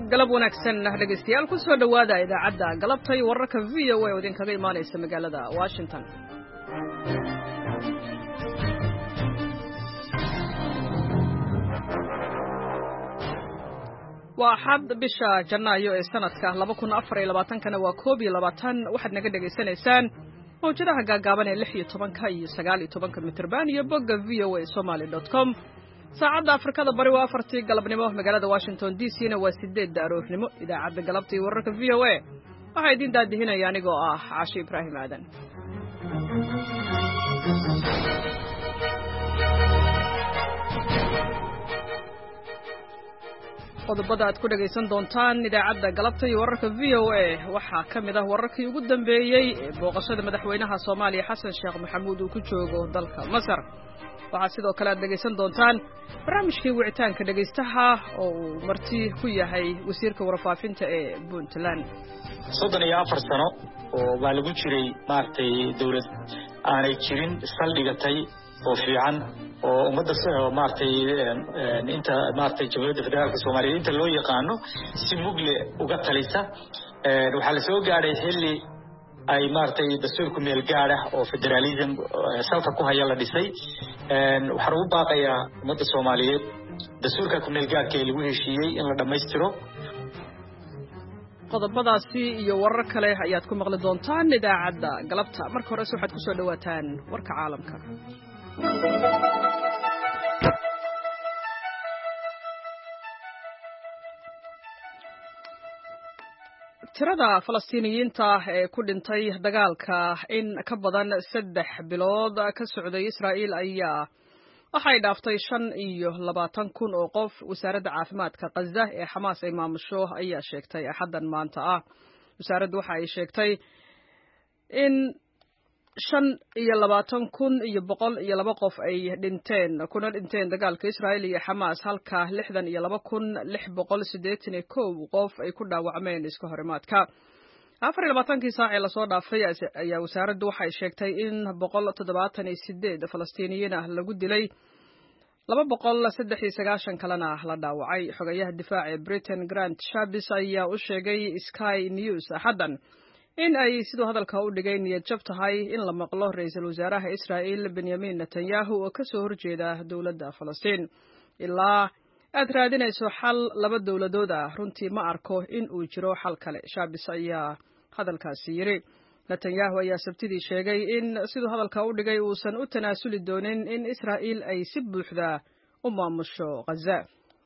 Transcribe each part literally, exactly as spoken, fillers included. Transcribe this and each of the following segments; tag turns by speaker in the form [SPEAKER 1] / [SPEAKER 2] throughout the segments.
[SPEAKER 1] galab wanaagsan dhegeystayaal ku soo dhawaada idaacadda galabtay wararka V O A oo idinkaga imaanaysa magaalada Washington. waa xad bisha Janaayo ee sanadka laba kun afar iyo labaatan kana waa koob iyo labaatan waxaad naga dhageysanaysaan mawjadaha gaagaaban ee lix iyo toban iyo sagaal iyo toban mitirban iyo bogga v o a somali dot com. saacadda Afrikada bari waa afartii galabnimo magaalada Washington D C na waa sideedda aroornimo. idaacadda galabta iyo wararka V O A waxaa idin daadihinaya anigoo ah Caashi Ibraahim Aadan. qodobada aad ku dhageysan doontaan idaacadda galabta iyo wararka V O A waxaa ka mid ah wararkii ugu dambeeyey ee booqashada madaxweynaha Soomaaliya Xasan Sheekh Maxamuud uu ku joogo dalka Masar. waxaa sidoo kale aad dhageysan doontaan barnaamijkii wicitaanka dhageystaha oo uu marti ku yahay wasiirka warfaafinta ee Puntland.
[SPEAKER 2] soddon iyo afar sano oo baa lagu jiray maartay dawlad aanay jirin saldhigatay oo fiican oo ummadda soo maartay inta maartay Jamhuuriyadda Federaalka Soomaaliya inta loo yaqaano si mugle uga talisa waxa la soo gaaray xilli ay maartay dastuurku meel gaar ah oo federalism salka ku haya la dhisay waxa uu baaqayaa ummadda Soomaaliyeed dastuurka ku meel gaarka ee lagu heshiiyey in la dhameystiro.
[SPEAKER 1] qodobadaasi iyo warar kale ayaad ku maqli doontaan idaacadda galabta. marka hore waxaad ku soo dhawaataan warka caalamka. tirada Falastiiniyiinta ee ku dhintay dagaalka in ka badan saddex bilood ka socday Israa'iil ayaa waxay dhaaftay shan iyo labaatan kun oo qof. wasaaradda caafimaadka Gaza ee Xamaas ay maamusho ayaa sheegtay axaddan maanta ah. wasaaraddu waxa ay sheegtay in shan iyo labaatan kun iyo boqol iyo laba qof ay dhinteen kuna dhinteen dagaalka Israa'iil iyo Xamaas halka lixdan iyo laba kun lix boqol siddeetan iyo kow qof ay ku dhaawacmeen iska horimaadka. afar iyo labaatankii saac ee lasoo dhaafay ayaa wasaaraddu waxay sheegtay in boqol toddobaatan iyo siddeed Falastiiniyiin ah lagu dilay laba boqol saddex iyo sagaashan kalena la dhaawacay. xogayaha difaaca ee Britain Grant Shapps ayaa u sheegay Sky News axaddan in ay sidoo hadalka u dhigay niyad jab tahay in la maqlo ra'iisul wasaaraha Israa'iil Benjamin Netanyahu oo ka soo horjeeda dowladda Falastiin. ilaa aad raadinayso xal laba dowladood ah runtii ma arko in uu jiro xal kale. Shapps ayaa hadalkaasi yiri. Netanyahu ayaa sabtidii sheegay in sidoo hadalka u dhigay uusan u tanaasuli doonin in Israa'iil ay si buuxda u maamusho Gaza.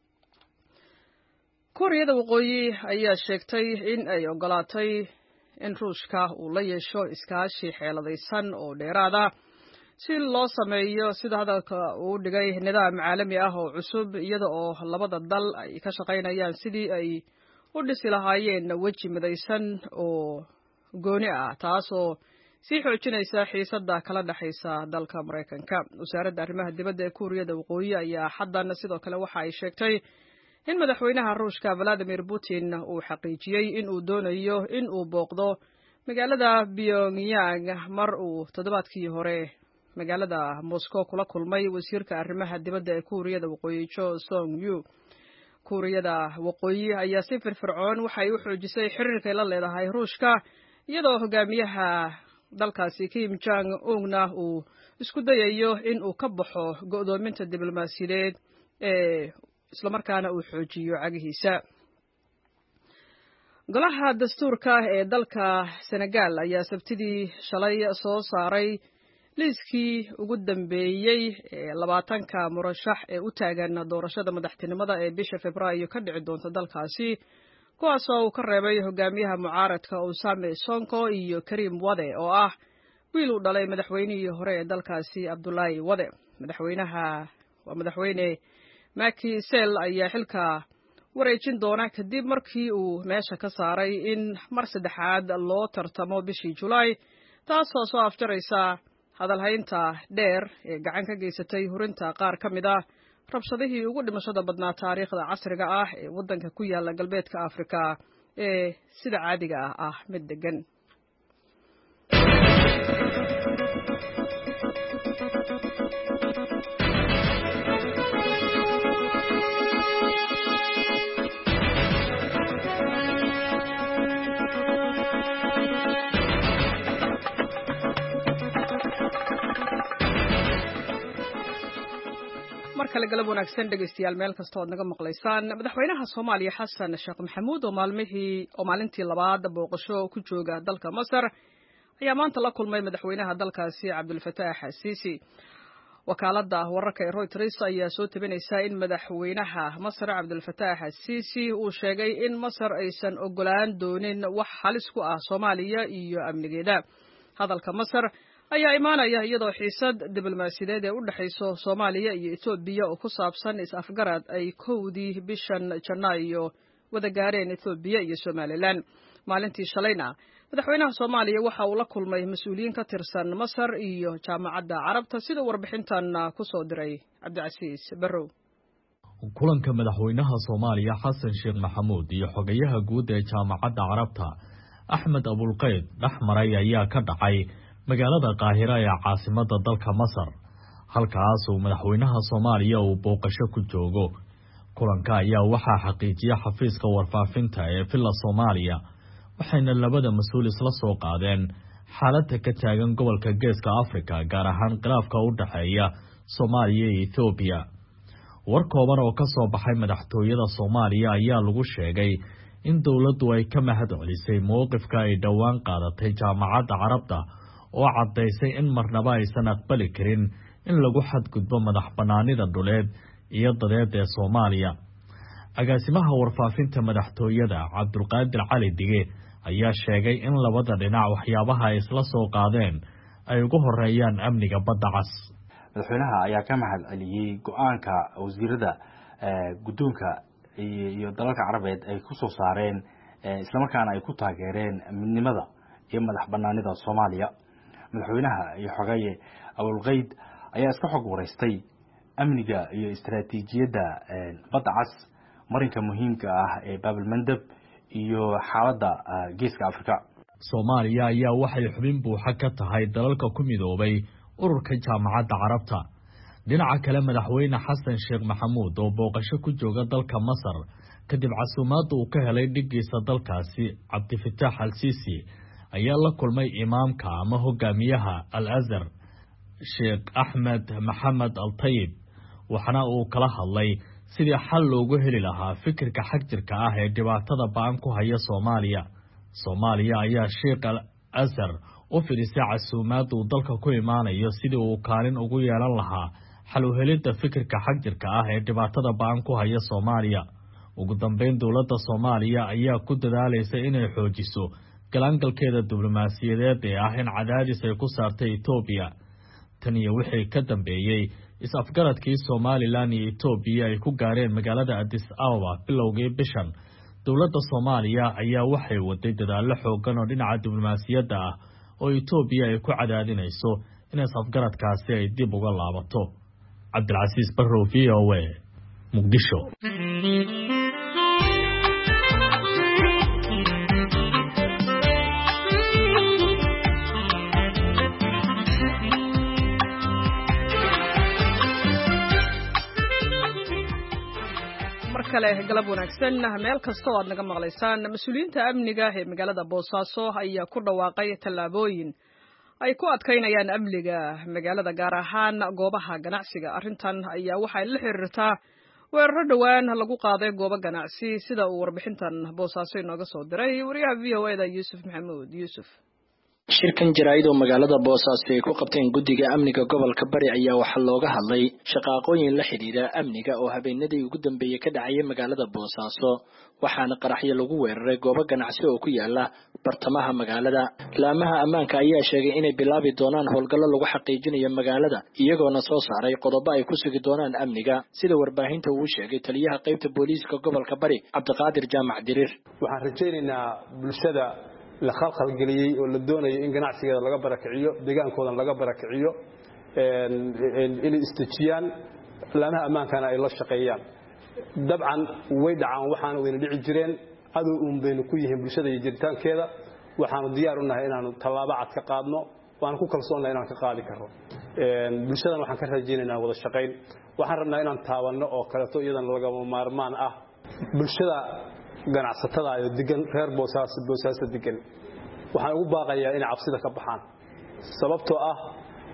[SPEAKER 1] Kuuriyada Waqooyi ayaa sheegtay in ay ogolaatay in Ruushka uu la yeesho iskaashi xeeladaysan oo dheeraad ah si loo sameeyo sida hadalka uu dhigay nidaam caalami ah oo cusub iyada oo labada dal ay ka shaqaynayaan sidii ay u dhisi lahaayeen weji midaysan oo gooni ah taasoo sii xoojinaysa xiisadda kala dhaxaysa dalka Mareykanka. wasaaradda arrimaha dibadda ee Kuuriyada Waqooyi ayaa xaddan sidoo kale waxa ay sheegtay in madaxweynaha Ruushka Vladimir Putin uu xaqiijiyay in uu doonayo in uu booqdo magaalada Pyongyang mar uu toddobaadkii hore magaalada Moscow kula kulmay wasiirka arrimaha dibadda ee Kuuriyada Waqooyi Cho Song-yu. Kuuriyada Waqooyi ayaa si firfircoon waxay u xoojisay xiriirka ay la leedahay Ruushka iyadoo hogaamiyaha dalkaasi Kim Jong Un uu isku dayayo in uu ka baxo go'doominta diblomaasiyadeed ee isla markaana uu xoojiyo cagihiisa. golaha dastuurka ee dalka Senegal ayaa sabtidii shalay soo saaray liiskii ugu dambeeyey ee labaatanka murashax ee u taagan doorashada madaxtinimada ee bisha Febraayo ka dhici doonta dalkaasi, kuwaas oo uu ka reebay hogaamiyaha mucaaradka Ousmane Sonko iyo Karim Wade oo ah wiil u dhalay madaxweynihii hore ee dalkaasi Abdoulaye Wade. madaxweynaha waa madaxweyne Macky Sall ayaa xilka wareejin doona kadib markii uu meesha ka saaray in mar saddexaad loo tartamo bishii July, taasoo soo afjaraysa hadalhaynta dheer ee gacan ka geysatay hurinta qaar ka mid ah rabshadihii ugu dhimashada badnaa taariikhda casriga ah ee waddanka ku yaala galbeedka Afrika ee sida caadiga ah ah mid degan. kale galab wanaagsan dhageystayaal meel kasta oo naga maqlaysaan madaxweynaha Soomaaliya Xasan Sheekh Maxamuud oo maalmihii oo maalintii labaad booqasho ku jooga dalka Masar ayaa maanta la kulmay madaxweynaha dalkaasi Cabdul Fattah Al-Sisi wakaalada wararka ee Reuters ayaa soo tabinaysa in madaxweynaha Masar Cabdul Fattah Al-Sisi uu sheegay in Masar aysan ogolaan doonin wax halis ku ah Soomaaliya iyo amnigeeda hadalka Masar ayaa imaanaya iyadoo xiisad diblomaasiyadeed ee u dhaxayso Soomaaliya iyo Itoobiya oo ku saabsan is-afgarad ay kowdii bishan Janaayo wada gaareen Itoobiya iyo Somaliland maalintii shalayna madaxweynaha Soomaaliya waxa uu la kulmay mas'uuliyiin ka tirsan Masar iyo Jaamacadda Carabta sida warbixintan ku soo diray Cabdicasiis Barrow
[SPEAKER 3] kulanka madaxweynaha Soomaaliya Xasan Sheekh Maxamuud iyo xogayaha guud ee Jaamacadda Carabta Axmed Abulqayd dhaxmaray ayaa ka dhacay magaalada Qaahira ee caasimadda dalka Masar halkaas oo madaxweynaha Soomaaliya uu booqasho ku joogo kulanka ayaa waxa xaqiijiyay xafiiska warfaafinta ee Villa Soomaaliya waxayna labada mas'uul isla soo qaadeen xaaladda ka taagan gobolka Geeska Afrika gaar ahaan khilaafka u dhaxeeya Soomaaliya iyo Itoobiya war kooban oo ka soo baxay madaxtooyada Soomaaliya ayaa lagu sheegay in dawladdu ay ka mahad celisay mowqifka ay dhawaan qaadatay Jaamacadda Carabta oo cadeysay in marnaba aysan aqbali karin in lagu xadgudbo madax banaanida dhuleed iyo dadeed ee Soomaaliya agaasimaha warfaafinta madaxtooyada Cabdulqaadir Cali Dige ayaa sheegay in labada dhinac waxyaabaha ay isla soo qaadeen ay ugu horeeyaan amniga badda cas
[SPEAKER 4] madaxweynaha ayaa ka mahad celiyay go'aanka wasiirada guddoonka iyo dalalka Carabeed ay ku soo saareen isla markaana ay ku taageereen midnimada iyo madax banaanida Soomaaliya madaxweynaha iyo xogaye Abulqayd ayaa iska xog wareystay amniga iyo istaraatiijiyadda badda cas marinka muhiimka ah ee Bab al-Mandab iyo xaaladda Geeska Afrika
[SPEAKER 3] Soomaaliya ayaa waxay xubin buuxa ka tahay dalalka ku midoobay ururka Jaamacadda Carabta dhinaca kale madaxweyne Xasan Sheekh Maxamuud oo booqasho ku jooga dalka Masar kadib casuumaad uu ka helay dhigiisa dalkaasi Cabdul Fattah Al-Sisi ayaa la kulmay imaamka ama hogaamiyaha Al-Azhar Sheekh Ahmed Mohamed Al-Tayyib waxana uu kala hadlay sidii xal loogu heli lahaa fikirka xagjirka ah ee dhibaatada baan ku haya Soomaaliya Soomaaliya ayaa Sheekh Al-Azhar u firisay casuumaad uu dalka ku imaanayo sidii uu kaalin ugu yeelan lahaa xal u helidda fikirka xagjirka ah ee dhibaatada baan ku haya Soomaaliya ugu dambeyn dawladda Soomaaliya ayaa ku dadaalaysa inay xoojiso galangalkeeda diblomaasiyadeed ee ah in cadaadis ay ku saartay Itoobiya tan iyo wixii ka dambeeyay is-afgaradkii Somaliland iyo Itoobiya ay ku gaareen magaalada Addis Ababa bilowgii bishan dawladda Soomaaliya ayaa waxay waday dadaalo xooggan oo dhinaca diblomaasiyadda ah oo Itoobiya ay ku cadaadinayso in is-afgaradkaasi ay dib uga laabato Cabdicasiis Barrow V O A Muqdisho
[SPEAKER 1] kale galab wanaagsan meel kasta oo aad naga maqlaysaan mas'uuliyiinta amniga ee magaalada Boosaaso ayaa ku dhawaaqay tallaabooyin ay ku adkaynayaan amniga magaalada gaar ahaan goobaha ganacsiga arrintan ayaa waxay la xiriirtaa weeraro dhawaan lagu qaaday goobo ganacsi sida uu warbixintan Boosaaso inooga soo diray wariyaha V O A da Yuusuf Maxamuud Yuusuf
[SPEAKER 5] shirkan jaraa'id oo magaalada Boosaaso ay ku qabteen guddiga amniga gobolka Bari ayaa waxa looga hadlay shaqaaqooyin la xiriira amniga oo habeenadii ugu dambeeyay ka dhacay magaalada Boosaaso waxaana qaraxyo lagu weeraray goobo ganacsi oo ku yaala bartamaha magaalada laamaha ammaanka ayaa sheegay inay bilaabi doonaan howlgallo lagu xaqiijinayo magaalada iyagoona soo saaray qodobo ay ku sugi doonaan amniga sida warbaahinta uu sheegay taliyaha qaybta booliiska gobolka Bari Cabdiqaadir Jaamac Dirir
[SPEAKER 6] waxaan rajaynaynaa bulshada la khalkhal galiyay oo la doonayo in ganacsigeeda laga barakiciyo deegaankooda laga barakiciyo een in istijiyaan laamaha amaankana ay la shaqeeyaan dabcan way dhacaan waxaan weyn dhici jireen adow uun baynu ku yihiin bulshada iyo jiritaankeeda waxaanu diyaar u nahay inaanu tallaabo cad ka qaadno waan ku kalsoonahay inaan ka qaadi karo een bulshada waxaan ka rajaynaynaa wada shaqeyn waxaan rabnaa inaan taabanno oo kale to iyadan laga maarmaan ah bulshada ganacsatada ay degan reer Boosaaso Boosaaso degan waxaan ugu baaqayaa in cabsida ka baxaan sababtoo ah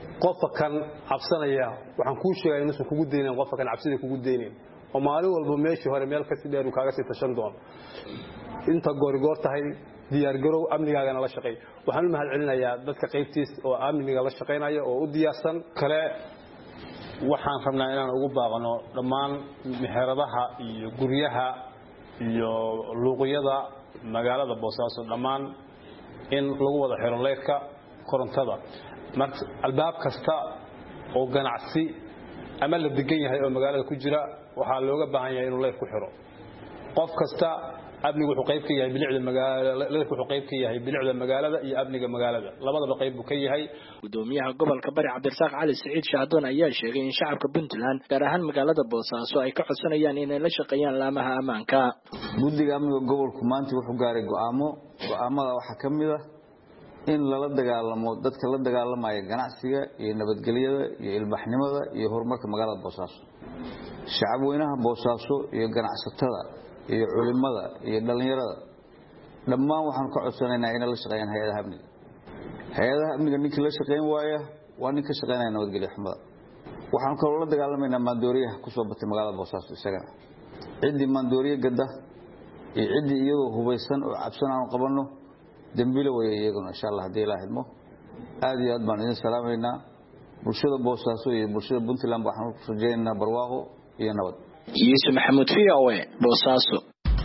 [SPEAKER 6] qofka kan cabsanaya waxaan kuu sheegay inuusan kugu deynin qofka kan cabsida kugu deynin oo maalin walba meeshii hore meel kasi dheer uu kaaga sii tashan doono inta goorigoor tahay diyaar garow amnigaagana la shaqeey waxaan u mahad celinayaa dadka qaybtiis oo amniga la shaqeynaya oo u diyaarsan kale waxaan rabnaa inaan ugu baaqno dhammaan meheradaha iyo guryaha iyo luuqyada magaalada Boosaaso dhammaan in lagu wada xiro leerka korontada marka albaab kasta oo ganacsi ama la degan yahay oo magaalada ku jira waxa looga baahan yahay inuu leer ku xiro qof kasta amnigu wuxuu qayb ka yahay bilicda magaalada leerku wuxuu qayb ka yahay bilicda magaalada iyo amniga magaalada labadaba qayb uu ka yahay
[SPEAKER 5] gudoomiyaha gobolka Bari Cabdirasaaq Cali Saciid Shaadoon ayaa sheegay in shacabka Puntland gaar ahaan magaalada Boosaaso ay ka codsanayaan inay la shaqeeyaan laamaha ammaanka
[SPEAKER 7] guddiga amniga gobolku maanta wuxuu gaaray go'aamo go'aamada waxa kamid ah in lala dagaalamo dadka la dagaalamaya ganacsiga iyo nabadgelyada iyo ilbaxnimada iyo horumarka magaalada Boosaaso shacab weynaha Boosaaso iyo ganacsatada iyo culimada iyo dhalinyarada dhammaan waxaan ka codsanaynaa in la shaqeeyaan hay'adaha amniga hay'adaha amniga ninkii la shaqeyn waaya waa ninka shaqeynaya nabadgelyo xumada waxaan kaloo la dagaalamaynaa maandooriyaha ku soo batay magaalada Boosaaso isagana cidii maandooriye gada iyo cidii iyadoo hubaysan oo cabsan aan qabano dambilo way iyaguna insha Allah hadii Ilaahay idmo aad iyo aad baan idin salaameynaa bulshada Boosaaso iyo bulshada Puntland waxaan ku rajaynaynaa barwaaqo iyo nabad
[SPEAKER 5] Yusuf Maxamuud V O A Boosaaso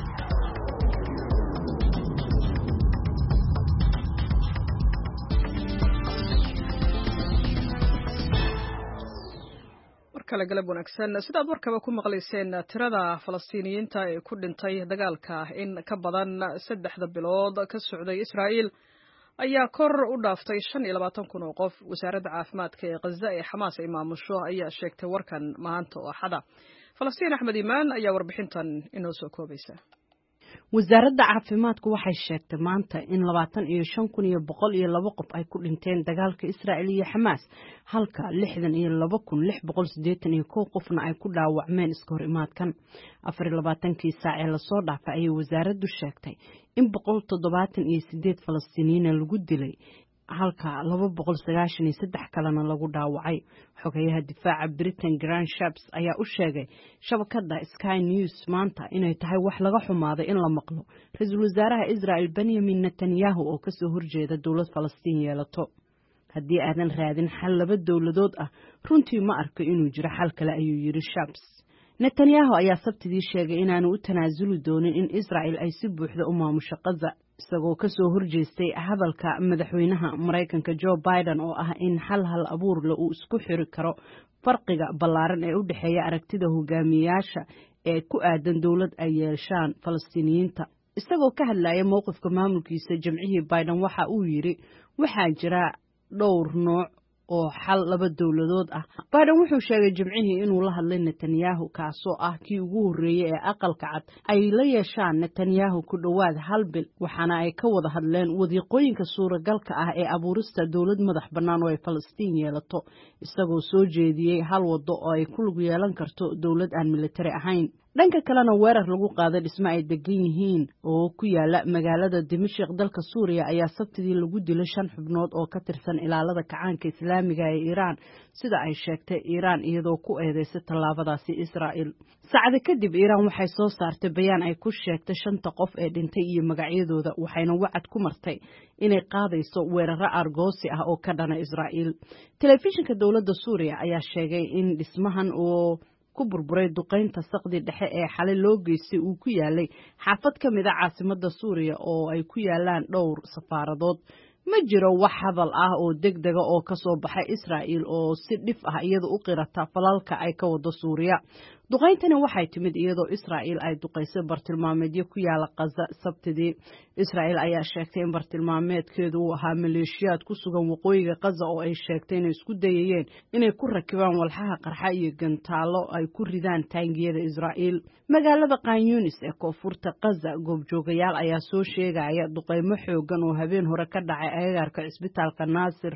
[SPEAKER 1] kala galab wanaagsan sidaad warkaba ku maqlayseen tirada Falastiiniyiinta ee ku dhintay dagaalka in ka badan saddexda bilood ka socday Israa'iil ayaa kor u dhaaftay shan iyo labaatan kun oo qof wasaaradda caafimaadka ee Gaza ee Xamaas ay maamusho ayaa sheegtay warkan maanta oo Axada Falastiin Axmed Iimaan ayaa warbixintan inoo soo koobaysa
[SPEAKER 8] wasaaradda caafimaadku waxay sheegtay maanta in labaatan iyo shan kun iyo boqol iyo laba qof ay ku dhinteen dagaalka Israa'iil iyo Xamaas halka lixdan iyo laba kun lix boqol siddeetan iyo kow qofna ay ku dhaawacmeen iska hor imaadkan afar iyo labaatankii saac ee la soo dhaafay ayay wasaaraddu sheegtay in boqol toddobaatan iyo siddeed Falastiiniyiin lagu dilay halka laba boqol sagaashan iyo saddex kalena lagu dhaawacay xogayaha difaaca Britain Grant Shapps ayaa u sheegay shabakada Sky News maanta inay tahay wax laga xumaaday in la maqlo ra'iisul wasaaraha Israel Benjamin Netanyahu oo ka soo horjeeda dawlad Falastiin yeelato haddii aadan raadin xal laba dawladood ah runtii ma arko inuu jiro xal kale ayuu yiri Shapps Netanyahu ayaa sabtidii sheegay inaanu u tanaasuli doonin in Israel ay si buuxda u maamusho Gaza isagoo ka soo horjeestay hadalka madaxweynaha Mareykanka Joe Biden oo ah in hal hal abuur la uu isku xiri karo farqiga ballaaran ee u dhaxeeya aragtida hogaamiyayaasha ee ku aadan dawlad ay yeeshaan Falastiiniyiinta isagoo ka hadlaya mowqifka maamulkiisa jamciyadda Biden waxa uu yiri waxaa jira dhowr nooc oo xal laba dawladood ah Biden wuxuu sheegay jimcihii inuu la hadlay Netanyahu kaasoo ah kii ugu horeeyay ee aqalka cad ay la yeeshaan Netanyahu ku dhawaad hal bil waxaana ay ka wada hadleen wadiiqooyinka suuragalka ah ee abuurista dawlad madax bannaan oo ay Falastiin yeelato isagoo soo jeediyay hal wado oo ay ku lug yeelan karto dawlad aan militari ahayn dhanka kalena weerar lagu qaaday dhismo ay degan yihiin oo ku yaala magaalada Dimashq dalka Suuriya ayaa sabtidii lagu dilay shan xubnood oo ka tirsan ilaalada kacaanka Islaamiga ee Iran sida ay sheegtay Iran iyadoo ku eedeysay tallaabadaasi Israa'iil saacado kadib Iran waxay soo saartay bayaan ay ku sheegtay shanta qof ee dhintay iyo magacyadooda waxayna wacad ku martay inay qaadayso weeraro argoosi ah oo ka dhana Israa'iil telefishinka dawladda Suuriya ayaa sheegay in dhismahan oo ku burburay duqeynta saqdi dhexe ee xalay loo geystay uu ku yaalay xaafad ka mid ah caasimadda Suuriya oo ay ku yaalaan dhowr safaaradood ma jiro wax hadal ah oo degdega oo ka soo baxay Israa'iil oo si dhif ah iyada u qirata falalka ay ka wado Suuriya duqeyntani waxay timid iyadoo Israa'iil ay duqeysay bartilmaameedyo ku yaala Gaza sabtidii Israa'iil ayaa sheegtay in bartilmaameedkeedu uu ahaa maleeshiyaad ku sugan waqooyiga Gaza oo ay sheegtay inay isku dayayeen inay ku rakibaan walxaha qarxa iyo gantaalo ay ku ridaan taangiyada Israa'iil magaalada Khan Yunis ee koonfurta Gaza goobjoogayaal ayaa soo sheegaya duqeymo xoogan oo habeen hore ka dhacay agagaarka cisbitaalka Naasir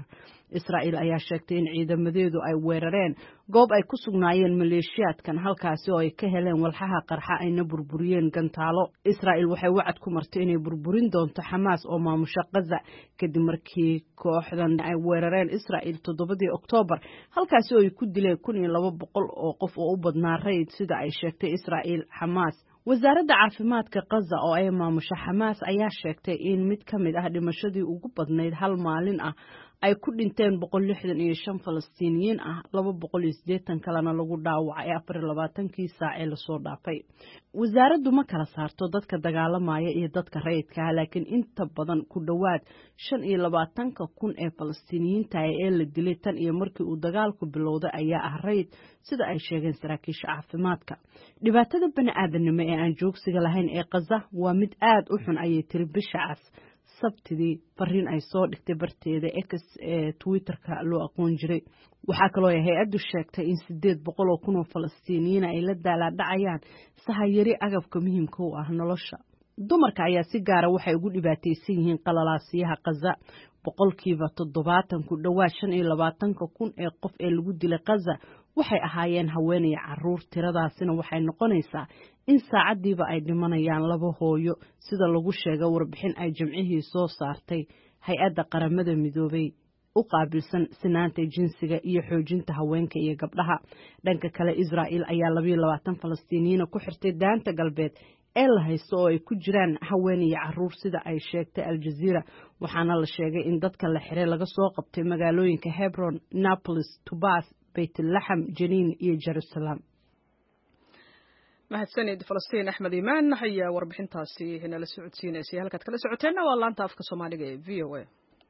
[SPEAKER 8] israa'iil ayaa sheegtay in ciidamadeedu ay weerareen goob ay ku sugnaayeen maleeshiyaadkan halkaasi oo ay ka heleen walxaha qarxa ayna burburiyeen gantaalo israa'iil waxay wacad ku martay inay burburin doonto xamaas oo maamusha Gaza kadib markii kooxdan ay weerareen israa'iil toddobadii Oktoobar halkaasi oo ay ku dileen kun iyo laba boqol oo qof oo u badnaa rayid sida ay sheegtay israa'iil xamaas wasaaradda caafimaadka Gaza oo ay maamusha xamaas ayaa sheegtay in mid ka mid ah dhimashadii ugu badnayd hal maalin ah ay ku dhinteen boqol lixdan iyo shan Falastiiniyiin ah laba boqol iyo siddeetan kalena lagu dhaawacay afar iyo labaatankii saac ee la soo dhaafay wasaaraddu ma kala saarto dadka dagaalamaya iyo dadka rayidka ah laakiin inta badan ku dhawaad shan iyo labaatanka kun ee Falastiiniyiinta ee la dilay tan iyo markii uu dagaalku bilowday ayaa ah rayid sida ay sheegeen saraakiisha caafimaadka dhibaatada bani'aadanimo ee aan joogsiga lahayn ee Gaza waa mid aad u xun ayay tiri bishaas sabtidii fariin ay soo dhigtay barteeda X ee Twitter-ka loo aqoon jiray waxaa kaloo ay hay'addu sheegtay in sideed boqol oo kun oo Falastiiniyiin ay la daalaa-dhacayaan sahayari agabka muhiimka u ah nolosha dumarka ayaa si gaara waxay ugu dhibaataysan yihiin qalalaasiyaha Gaza boqolkiiba toddobaatan ku dhawaad shan iyo labaatanka kun ee qof ee lagu dilay Gaza waxay ahaayeen haween iyo carruur tiradaasina waxay noqonaysaa in saacadiiba ay dhimanayaan laba hooyo sida lagu sheegay warbixin ay jimcihii soo saartay hay-adda qaramada midoobay u qaabilsan sinaanta jinsiga iyo xoojinta haweenka iyo gabdhaha dhanka kale Israa'iil ayaa laba iyo labaatan Falastiiniyiin ku xirtay daanta galbeed ee la haysto oo ay ku jiraan haween iyo carruur sida ay sheegtay Al Jazeera waxaana la sheegay in dadka la xiray laga soo qabtay magaalooyinka Hebron, Naples, Tubas, Beytlahem, Jenin iyo Jerusalem
[SPEAKER 1] mahadsanid Falastiin Axmed Imaan ayaa warbixintaasi inala socodsiinaysay halkaad kala socoteena waa laanta afka Soomaaliga ee V O A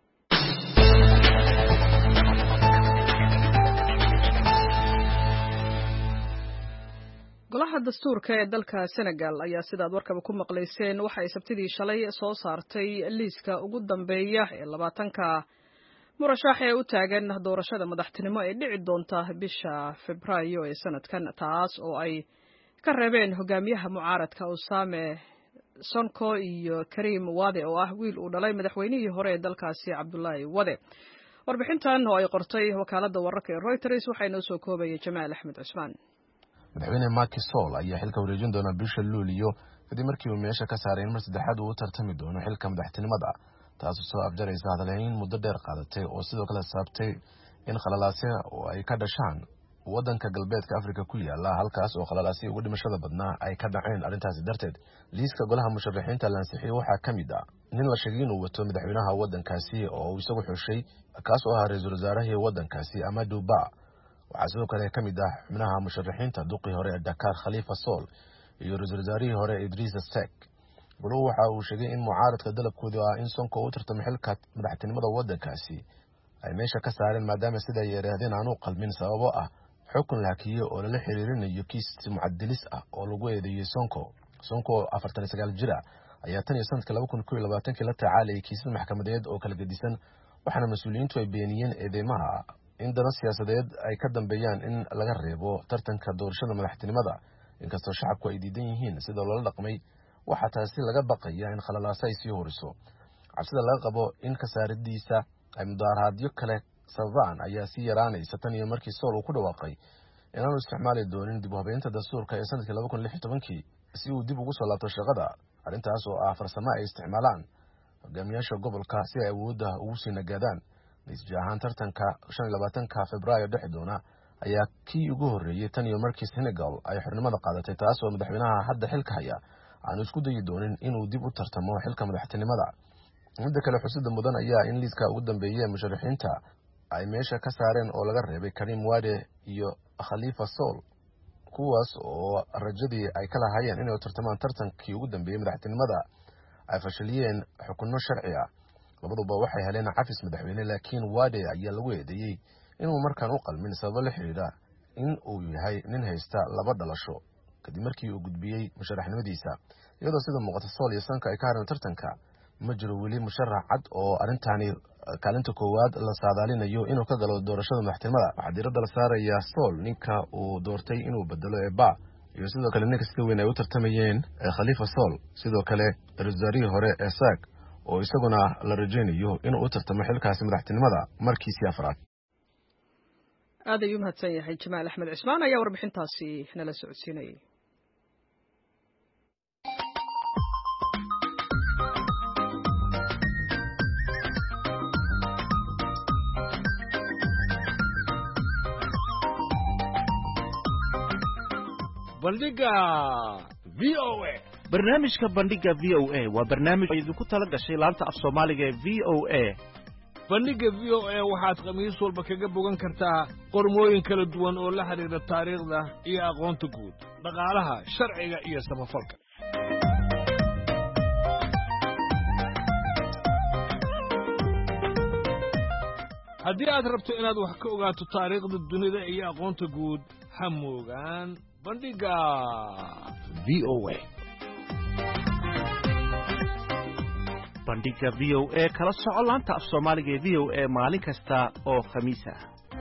[SPEAKER 1] golaha dastuurka ee dalka Senegal ayaa sidaad warkaba ku maqlayseen waxa ay sabtidii shalay soo saartay liiska ugu dambeeya ee labaatanka murashax ee u taagan doorashada madaxtinimo ee dhici doonta bisha Febraayo ee sanadkan taas oo ay ka reebeen hogaamiyaha mucaaradka Osame Sonko iyo Karim Wade oo ah wiil uu dhalay madaxweynihii hore ee dalkaasi Abdullahi Wade warbixintan oo ay qortay wakaaladda wararka ee Reuters waxay noo soo koobayay Jamaal Axmed Cusmaan
[SPEAKER 9] madaxweyne Macky Sall ayaa xilka wareejin doona bisha Luulyo kadib markii uu meesha ka saaray in mar saddexaad uu tartami doono xilka madaxtinimada taas oo soo afjaraysa hadalhayn muddo dheer qaadatay oo sidoo kale sababtay in khalalaasyo oo ay ka dhashaan waddanka galbeedka Afrika ku yaala halkaas oo khalalaasyo ugu dhimashada badnaa ay ka dhaceen arrintaasi darteed liiska golaha musharaxiinta la ansixiyay waxaa ka mid ah nin la sheegay inuu wato madaxweynaha waddankaasi oo uu isagu xushay kaas oo ahaa ra'iisul wasaarihii waddankaasi Amadou Ba waxaa sidoo kale ka mid ah xubnaha musharaxiinta duqii hore ee Dakar Khalifa Sall iyo ra'iisul wasaarihii hore Idrissa Seck goluhu waxa uu sheegay in mucaaradka dalabkoodu ah in Sonko uu tartamo xilka madaxtinimada waddankaasi ay meesha ka saareen maadaama sida ay yiraahdeen aanu qalmin sababo ah xukun laakiyo oo la xiriirinayo kiis mucadilis ah oo lagu eedeeyay Sonko Sonko afartan iyo sagaal jir ayaa tan iyo sanadkii laba kun iyo labaatan la tacaalay kiisas maxkamadeed oo kala gedisan waxaana mas'uuliyiintu ay beeniyeen eedeymaha in dana siyaasadeed ay ka dambeeyaan in laga reebo tartanka doorashada madaxtinimada inkastoo shacabku ay diidan yihiin sida loola dhaqmay waxa taasi laga baqaya in khalalaasyo ay sii horiso cabsida laga qabo in ka saaridiisa ay mudaaharaadyo kale sababaan ayaa sii yaraanaysa tan iyo markii Sall uu ku dhawaaqay inaanu isticmaali doonin dib u habeynta dastuurka ee sanadkii laba kun iyo lix iyo toban si uu dib ugu soo laabto shaqada arrintaas oo ah farsamo ay isticmaalaan hogaamiyaasha gobolka si ay awoodda ugu sii nagaadaan natiijo ahaan tartanka shan iyo labaatanka Febraayo dhexi doona ayaa kii ugu horreeyay tan iyo markii Senegal ay xornimada qaadatay taas oo madaxweynaha hadda xilka haya aanu isku dayi doonin inuu dib u tartamo xilka madaxtinimada midda kale xusida mudan ayaa in liiska ugu dambeeyay musharaxiinta ay meesha ka saareen oo laga reebay Karim Wade iyo Khalifa Sall kuwaas oo rajadii ay kala hayeen inay tartamaan tartankii ugu dambeeyay madaxtinimada ay fashiliyeen xukunno sharci ah labaduba waxay heleen cafis madaxweyne laakiin Wade ayaa lagu eedeeyay inuu markaan u qalmin sabab la xiriira in uu yahay nin haysta laba dhalasho kadib markii uu gudbiyay musharaxnimadiisa iyadoo sida muuqata Sall iyo Sonko ay ka hareen tartanka ma jiro weli musharax cad oo arrintaani kaalinta koowaad la saadaalinayo inuu ka galo doorashada madaxtinimada waxaa diiradda la saaraya Sall ninka uu doortay inuu bedelo ee Ba iyo sidoo kale ninka sida weyn ay u tartamayeen Khalifa Sall sidoo kale ra'iisul wasaarihii hore ee Seck oo isaguna la rajaynayo inuu u tartamo xilkaasi madaxtinimada markiisii afraad.
[SPEAKER 1] aad ayuu mahadsan yahay Jamaal Axmed Cismaan ayaa warbixintaasi nala socodsiinayay.
[SPEAKER 10] bandhiga V O A. barnaamijka bandhiga V O A waa barnaamij idinku tala gashay laanta af Soomaaliga ee V O A.
[SPEAKER 11] bandhiga V O A waxaad khamiis walba kaga bogan kartaa qormooyin kala duwan oo la xiriira taariikhda iyo aqoonta guud, dhaqaalaha, sharciga iyo samafalka. haddii aad rabto inaad wax ka ogaato taariikhda dunida iyo aqoonta guud, ha moogaan bandhiga V O A.
[SPEAKER 10] bandhiga V O A kala soco laanta af Soomaaliga ee V O A maalin kasta oo khamiis ah.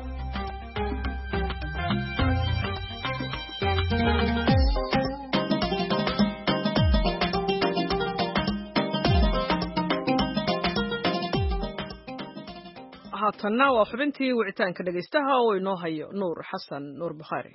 [SPEAKER 1] haatanna waa xubintii wicitaanka dhegaystaha oo inoo hayo Nuur Xasan Nuur Bukhari.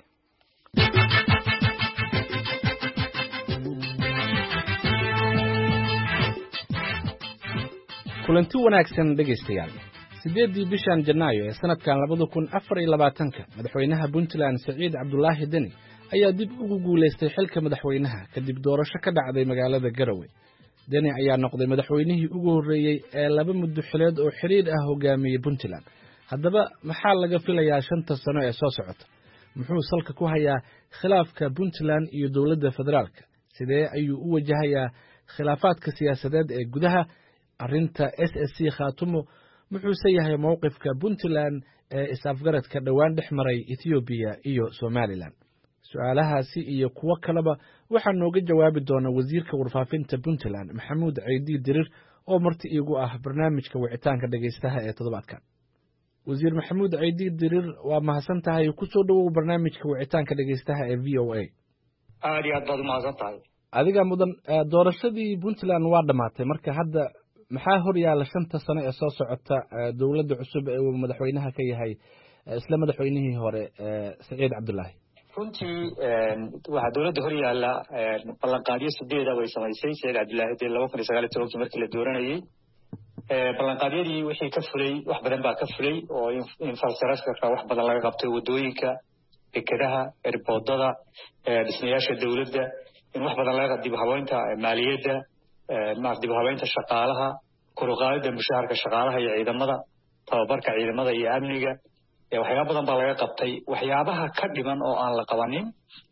[SPEAKER 12] kulanti wanaagsan dhegaystayaal. sideedii bishan Janaayo ee sanadkan labada kun afar iyo labaatanka madaxweynaha Puntland Saciid Cabdullaahi Deni ayaa dib ugu guuleystay xilka madaxweynaha kadib doorasho ka dhacday magaalada Garowe. Deni ayaa noqday madaxweynihii ugu horeeyay ee laba muddo xileed oo xiriir ah hogaamiyay Puntland. Haddaba maxaa laga filayaa shanta sano ee soo socota? Muxuu salka ku hayaa khilaafka Puntland iyo dowladda federaalka? Sidee ayuu u wajahayaa khilaafaadka siyaasadeed ee gudaha? arrinta S S C Khaatumo muxuu yahay mowqifka Puntland ee is-afgaradka dhawaan dhex maray Ethiopia iyo Somaliland? su'aalahaasi iyo kuwa kaleba waxaa nooga jawaabi doona wasiirka warfaafinta Puntland Maxamuud Ciidi Dirir oo marti iigu ah barnaamijka wicitaanka dhagaystaha ee toddobaadkan. wasiir Maxamuud Ciidi Dirir, waa mahadsan tahay, ku soo dhawow barnaamijka wicitaanka dhagaystaha ee V O A.
[SPEAKER 2] aad iyo aad baad mahadsan tahay.
[SPEAKER 12] adiga mudan, doorashadii Puntland waa dhamaatay, marka hadda maxaa hor yaala shanta sano ee soo socota dowladda cusub ee uu madaxweynaha ka yahay isla madaxweynihii hore Saciid Cabdullaahi?
[SPEAKER 2] runtii waxaa dowladda hor yaala ballanqaadyo sideeda way samaysay Saciid Cabdullaahi dee laba kun iyo sagaal iyo tobankii markii la dooranayay. ballanqaadyadii wixii ka fulay wax badan baa ka fulay oo infrastructure wax badan laga qabtay, wadooyinka, dekedaha, erboodada, dhismayaasha dowladda, in wax badan laga dib habeynta maaliyadda, maaf dib habeynta shaqaalaha, kor u qaadida mushaharka shaqaalaha iyo ciidamada, tababarka ciidamada iyo amniga. waxyaabo badan baa laga qabtay. waxyaabaha ka dhiman oo aan la qabanin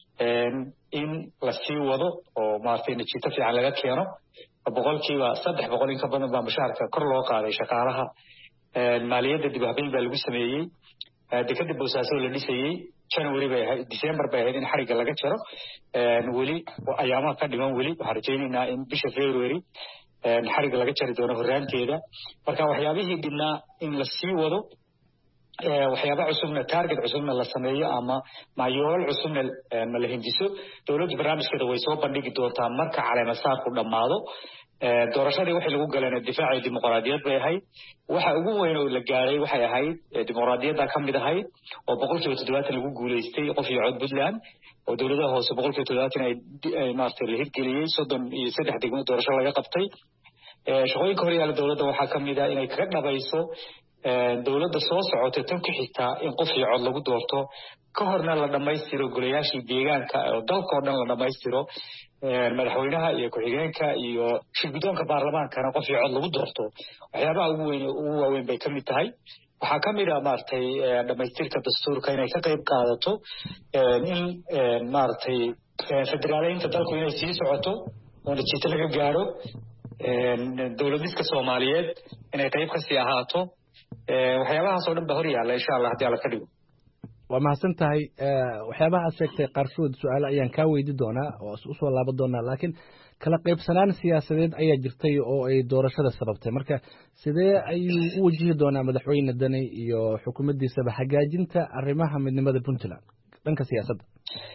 [SPEAKER 2] in la sii wado oo maartay natiijo fiican laga keeno. boqolkiiba saddex boqol in ka badan baa mushaharka kor loo qaaday shaqaalaha. maaliyadda dib habeyn baa lagu sameeyey. dekada boosaaso la dhisayey January bay ahayd, December bay ahayd in xariga laga jaro. weli ayaamaha ka dhiman weli waxaan rajaynaynaa in bisha February xariga laga jari doono horraanteeda. marka waxyaabihii dhibnaa in la sii wado, waxyaaba cusubna target cusubna la sameeyo ama maayool cusubna ma la hindiso. dowladda barnaamijkeeda way soo bandhigi doontaa marka caleemasaarku dhammaado. doorashadii waxay lagu galeen difaaca dimuqraadiyad bay ahayd. waxa ugu weyn oo la gaaray waxay ahayd dimuqraadiyadda ka mid ahayd oo boqolkiiba toddobaatan lagu guuleystay qof iyo cod Puntland, oo dowladaha hoose boqolkiiba toddobaatan ay maartay la hirgeliyey, soddon iyo saddex degmo doorasho laga qabtay. shaqooyinka hor yaala dowladda waxaa ka mid ah inay kaga dhabayso dowladda soo socotay tan ku xigtaa in qof iyo cod lagu doorto, ka horna la dhammaystiro golayaashii deegaanka oo dalka oo dhan la dhammaystiro, madaxweynaha iyo ku-xigeenka iyo shirguddoonka baarlamaankana qof iyo cod lagu doorto. waxyaabaha ugu weyn ugu waaweyn bay ka mid tahay. waxaa ka mid ah maaragtay dhammaystirka dastuurka inay ka qayb qaadato, in maaragtay federaaleynta dalku inay sii socoto oo natiijo laga gaaro, dowladiska Soomaaliyeed inay qayb ka sii ahaato. waxyaabahaas oo dhan ba hor yaalla insha Allah haddii alla ka dhigo.
[SPEAKER 12] waa mahadsan tahay. waxyaabaha aad sheegtay qaarkood su'aalo ayaan kaa weydi doonaa oo u soo laaban doonaa, laakiin kala qaybsanaan siyaasadeed ayaa jirtay oo ay doorashada sababtay. marka sidee ayuu u wajihi doonaa madaxweyne Deni iyo xukuumaddiisaba hagaajinta arrimaha midnimada Puntland dhanka siyaasadda?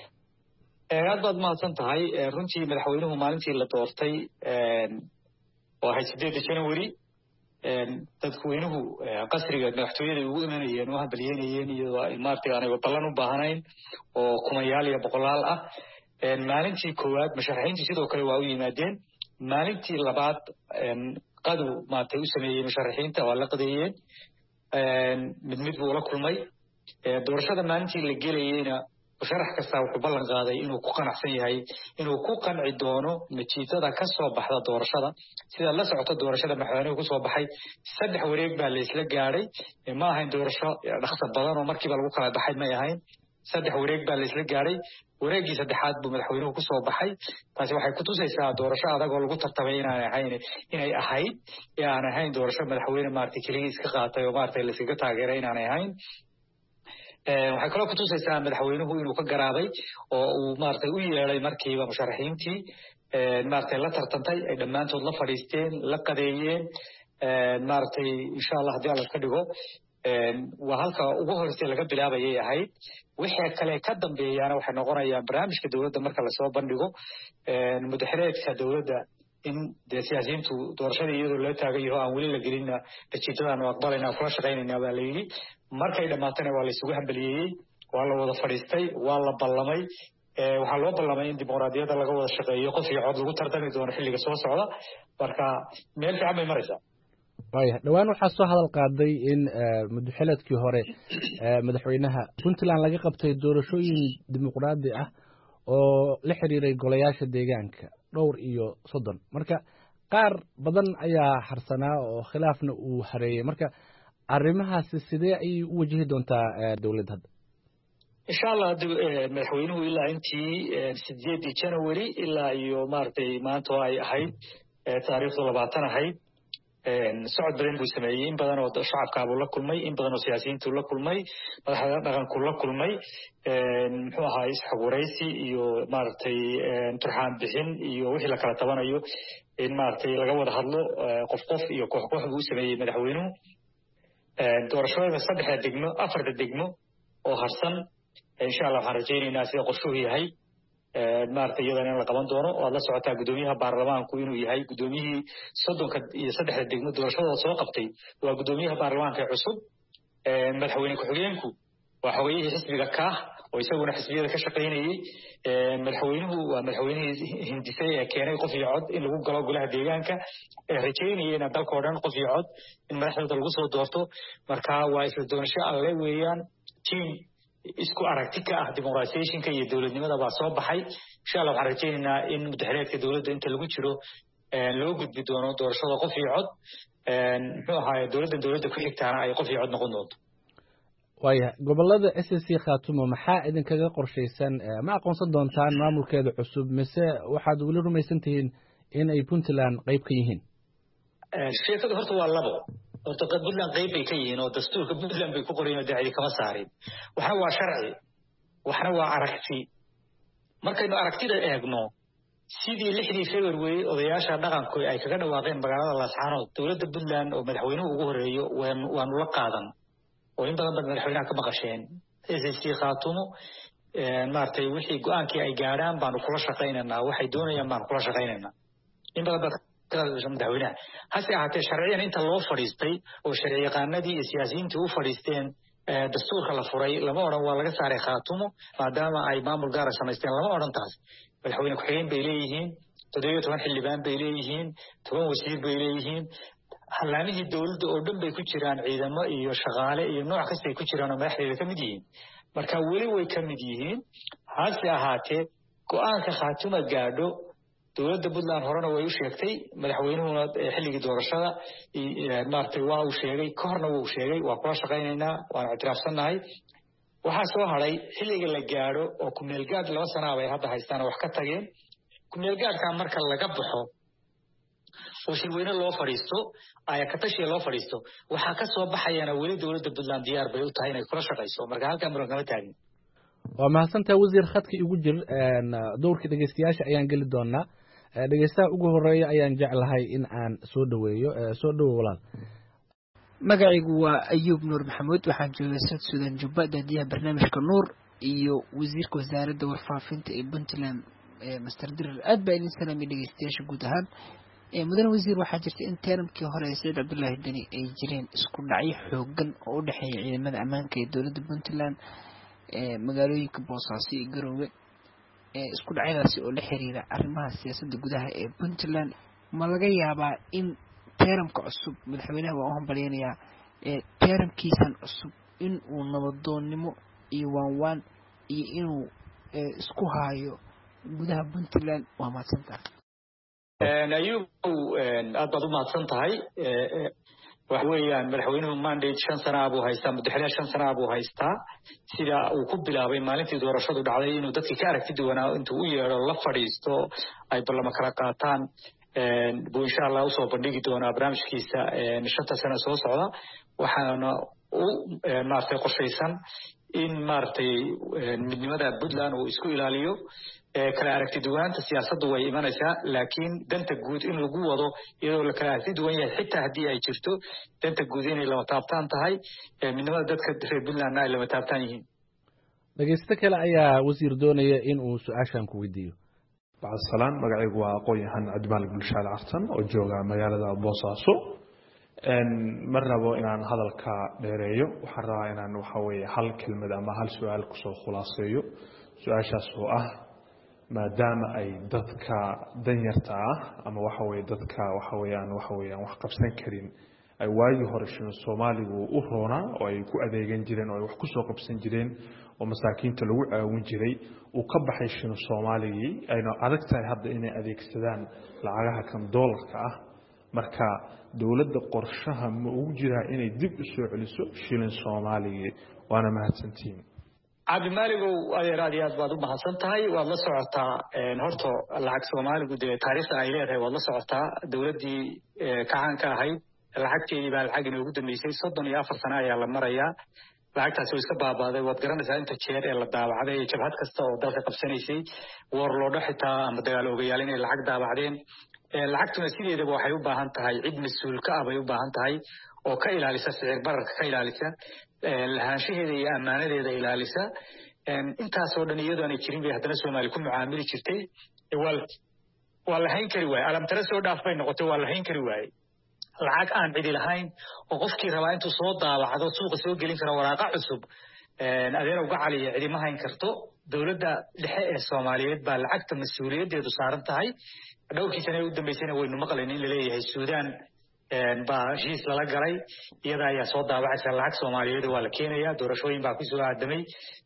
[SPEAKER 2] aad baad mahadsan tahay. runtii madaxweynuhu maalintii la doortay oo ahayd sideedda January dadweynuhu qasriga madaxtooyada ugu imanayeen oo hambalyeynayeen iyadoo ay maartay aanay ballan u baahnayn oo kumayaal iyo boqolaal ah maalintii koowaad musharaxiintii sidoo kale waa u yimaadeen maalintii labaad qadu maartay u sameeyay musharaxiinta waa la qadeeyeen mid mid buu la kulmay doorashada maalintii la gelayayna musharax kasta wuxuu ballan qaaday inuu ku qanacsan yahay inuu ku qanci doono natiijada ka soo baxda doorashada sida la socota doorashada madaxweynuhu ku soo baxay saddex wareeg baa la isla gaaray ma ahayn doorasho dhaqso badan oo markiiba lagu kala baxay ma ahayn saddex wareeg baa la isla gaaray wareegii saddexaad buu madaxweynuhu ku soo baxay taasi waxay ku tusaysaa doorasho adag oo lagu tartamay inaan ahayn inay ahayd ee aan ahayn doorasho madaxweyne maartay kaliya iska qaatay oo maartay la iskaga taageeray inaan ahayn waxay kaloo ku tusaysaa madaxweynuhu inuu ka garaaday oo uu maartay u yeelay markiiba musharaxiintii maartay la tartantay ay dhammaantood la fadhiisteen la qadeeyeen maartay insha Allah haddii alla ka dhigo waa halka ugu horreysay laga bilaabayay ahayd wixii kale ka dambeeyana waxay noqonayaan barnaamijka dawladda marka la soo bandhigo madaxreedka dawladda in siyaasiyiintu doorashada iyadoo la taagayo aan weli la gelin natiijadaan oo aqbalayna kula shaqeynayna baa la yiri markay dhamaatana waa la isugu hambaliyay waa la wada fadhiistay waa la ballamay waxaa loo ballamay in dimuqraadiyadda laga wada shaqeeyo qof iyo cod lagu tartami doono xilliga soo socda marka meel fiican bay maraysaa
[SPEAKER 12] waya dhawaan waxaa soo hadal qaaday in madaxweynadkii hore madaxweynaha Puntland laga qabtay doorashooyin dimuqraadi ah oo la xiriiray golayaasha deegaanka dhowr iyo soddon marka qaar badan ayaa harsanaa oo khilaafna uu hareeyay marka arrimahaasi sidee ay u wajihi doontaa dawladda hadda
[SPEAKER 2] insha Allah madaxweynuhu ilaa intii sideedda January ilaa iyo maartay maanta ay ahayd taariikhda labaatan ahayd socod badan buu sameeyay in badan oo shacabka uu la kulmay in badan oo siyaasiyiintu la kulmay madaxda dhaqanku la kulmay muxuu ahaa isxaguuraysi iyo maartay turxaan bixin iyo wixii la kala tabanayo in maartay laga wada hadlo qof qof iyo koox koox buu sameeyay madaxweynuhu doorashada saddexda degmo afarta degmo oo harsan insha Allah waxaan rajaynaynaa sida qorshuhu yahay maartay iyadana in la qaban doono oo la socotaa gudoomiyaha baarlamaanku inuu yahay gudoomiyihii soddonka iyo saddexda degmo doorashada soo qabtay waa gudoomiyaha baarlamaanka cusub madaxweyne ku-xigeenku waa xogayihii xisbiga ka oo isaguna xisbiyada ka shaqeynayay madaxweynuhu waa madaxweynihii hindisay ee keenay qof iyo cod in lagu galo golaha deegaanka ee rajaynayeen dalka oo dhan qof iyo cod in madaxda lagu soo doorto marka waa isla doorasho alle weeyaan team isku aragti ka ah dimuqraadiyeeshinka iyo dawladnimada baa soo baxay insha Allah waxaan rajaynaynaa in madaxreedka dawladda inta lagu jiro loo gudbi doono doorashada qof iyo cod muxuu ahaa dawladda dawladda ku xigtaana ay qof iyo cod noqon doonto
[SPEAKER 12] waya gobolada S C Khaatumo maxaa idinkaga qorshaysan ma aqoonsan doontaan maamulkeeda cusub mise waxaad weli rumaysan tihiin in ay Puntland qayb ka yihiin
[SPEAKER 2] sheekadu horta waa labo horta Puntland qayb bay ka yihiin oo dastuurka Puntland bay ku qorayeen dacwad kama saarin waxna waa sharci waxna waa aragti markaynu aragtida eegno sidii lixdii February odayaasha dhaqanku ay kaga dhawaaqeen magaalada Laascaanood dawladda Puntland oo madaxweynuhu ugu horeeyo waan la qaadan oo in badan bad madaxweynaha ka maqasheen S C Khaatumo maartay wixii go'aankii ay gaaraan baan kula shaqeynaynaa waxay doonayaan baan kula shaqeynaynaa in badan bad madaxweynaha hase ahaatee sharciyan inta loo fadhiistay oo sharci yaqaanadii iyo siyaasiyiintii u fadhiisteen dastuurka la furay lama oran waa laga saaray Khaatumo maadaama ay maamul gaar ah samaysteen lama oran taas madaxweyne ku-xigeen bay leeyihiin toddoba iyo toban xildhibaan bay leeyihiin toban wasiir bay leeyihiin halaamihii dawladda oo dhan bay ku jiraan ciidamo iyo shaqaale iyo nooc kasta ay ku jiraan oo madaxdeeda ka mid yihiin marka weli way ka mid yihiin hase ahaatee go'aanka Khaatumo gaadho dawladda Puntland horena way u sheegtay madaxweynuhuna xilligii doorashada maartay waa uu sheegay ka horna wuu sheegay waa kula shaqeynaynaa waan ictiraafsanahay waxaa soo haray xilliga la gaadho oo ku meel gaad laba sano ay hadda haystaan wax ka tageen ku meel gaadka marka laga baxo oo shirweyne loo fadhiisto ayaa ka tashiya loo fadhiisto waxaa ka soo baxayana weli dawladda Puntland diyaar bay u tahay inay kula shaqeyso marka halka muran kama taagin
[SPEAKER 12] waa mahadsantahay wasiir khadka igu jir dowrka dhageystayaasha ayaan geli doonaa dhageystaha ugu horeeya ayaan jeclahay in aan soo dhaweeyo soo dhawo walaal
[SPEAKER 13] magacaygu waa Ayuub Nuur Maxamuud waxaan joogaa South Sudan Jubba daadiyaha barnaamijka Nuur iyo wasiirka wasaaradda warfaafinta ee Puntland Master Dirar aad baa idin salaamay dhageystayaasha guud ahaan mudane wasiir waxaa jirta in teeramkii hore ee Saciid Cabdullaahi Deni ay jireen isku dhacyo xoogan oo u dhexeeya ciidamada ammaanka ee dowladda Puntland ee magaalooyinka Boosaaso iyo Garowe ee isku dhacyadaasi oo la xiriira arrimaha siyaasadda gudaha ee Puntland ma laga yaabaa in teeramka cusub madaxweynaha waa u hambaleynayaa ee teeramkiisan cusub in uu nabadoonnimo iyo waanwaan iyo inuu isku haayo gudaha Puntland waa mahadsantahay
[SPEAKER 2] ayuu aad baad u mahadsan tahay waxa weeyaan madaxweynuhu mandate shan sano buu haystaa madaxweynaha shan sano buu haystaa sida uu ku bilaabay maalintii doorashadu dhacday inuu dadkii ka aragti duwanaa intuu u yeedho la fadhiisto ay ballama kala qaataan buu insha allah usoo bandhigi doonaa barnaamijkiisa shanta sano soo socda waxaana u maaragtay qorshaysan in maaragtay midnimada Puntland uu isku ilaaliyo kala aragti duwanaanta siyaasaddu way imanaysaa laakiin danta guud in lagu wado iyadoo la kala aragti duwan yahay xitaa haddii ay jirto danta guud inay lama taabtaan tahay midnimada dadka reer Puntlandna ay lama taabtaan yihiin
[SPEAKER 12] dhegeyste kale ayaa wasiir doonaya in uu su-aashan ku weydiiyo
[SPEAKER 14] bacsalaan magacaygu waa aqoon-yahan Cabdimaalik Bulshaale Cartan oo jooga magaalada Boosaaso ma rabo inaan hadalka dheereeyo waxaan rabaa inaan waxa weeye hal kelmad ama hal su-aal kusoo khulaaseeyo su-aashaas oo ah maadaama ay dadka danyarta ah ama waxa weeye dadka waxa weeyaan waxa weeyaan wax qabsan karin ay waagii hore shilin Soomaaligu u roonaa oo ay ku adeegan jireen oo ay wax ku soo qabsan jireen oo masaakiinta lagu caawin jiray uu ka baxay shilin Soomaaligii ayna adag tahay hadda inay adeegsadaan lacagaha kan doolarka ah marka dawladda qorshaha ma ugu jiraa inay dib u soo celiso shilin Soomaaliga waana mahadsantiin
[SPEAKER 2] Cabdimaaligu adeer aad iyo aad baad u mahadsan tahay waad la socotaa horta lacag Soomaaligu dee taariikhda ay leedahay waad la socotaa dawladdii kacaanka ahayd lacagteedii baa lacag inoogu dambeysay soddon iyo afar sano ayaa la marayaa lacagtaasi way iska baabaaday waad garanaysaa inta jeer ee la daabacday jabhad kasta oo dalka qabsanaysay warloodho xitaa ama dagaal ogayaal inay lacag daabacdeen lacagtuna sideedaba waxay u baahan tahay cid mas-uul ka ah bay u baahan tahay oo ka ilaalisa sicir bararka ka ilaalisa lahaanshaheeda iyo ammaanadeeda ilaalisa intaasoo dhan iyadoo aanay jirin bay haddana Soomaali ku mucaamili jirtay waa la hayn kari waaye alamtare soo dhaaf bay noqotay waa la hayn kari waaye lacag aan cidi lahayn oo qofkii rabaa intuu soo daabacdo suuqa soo gelin kara waraaqa cusub adeer uga caliya cidi ma hayn karto dawladda dhexe ee Soomaaliyeed baa lacagta mas-uuliyaddeedu saaran tahay dhowrkii sano ee u dambeysayna waynu maqlayn in la leeyahay Suudaan baa heshiis lala galay iyada ayaa soo daabacaysa lacag Soomaaliyeed waa la keenayaa doorashooyin baa ku soo aadamay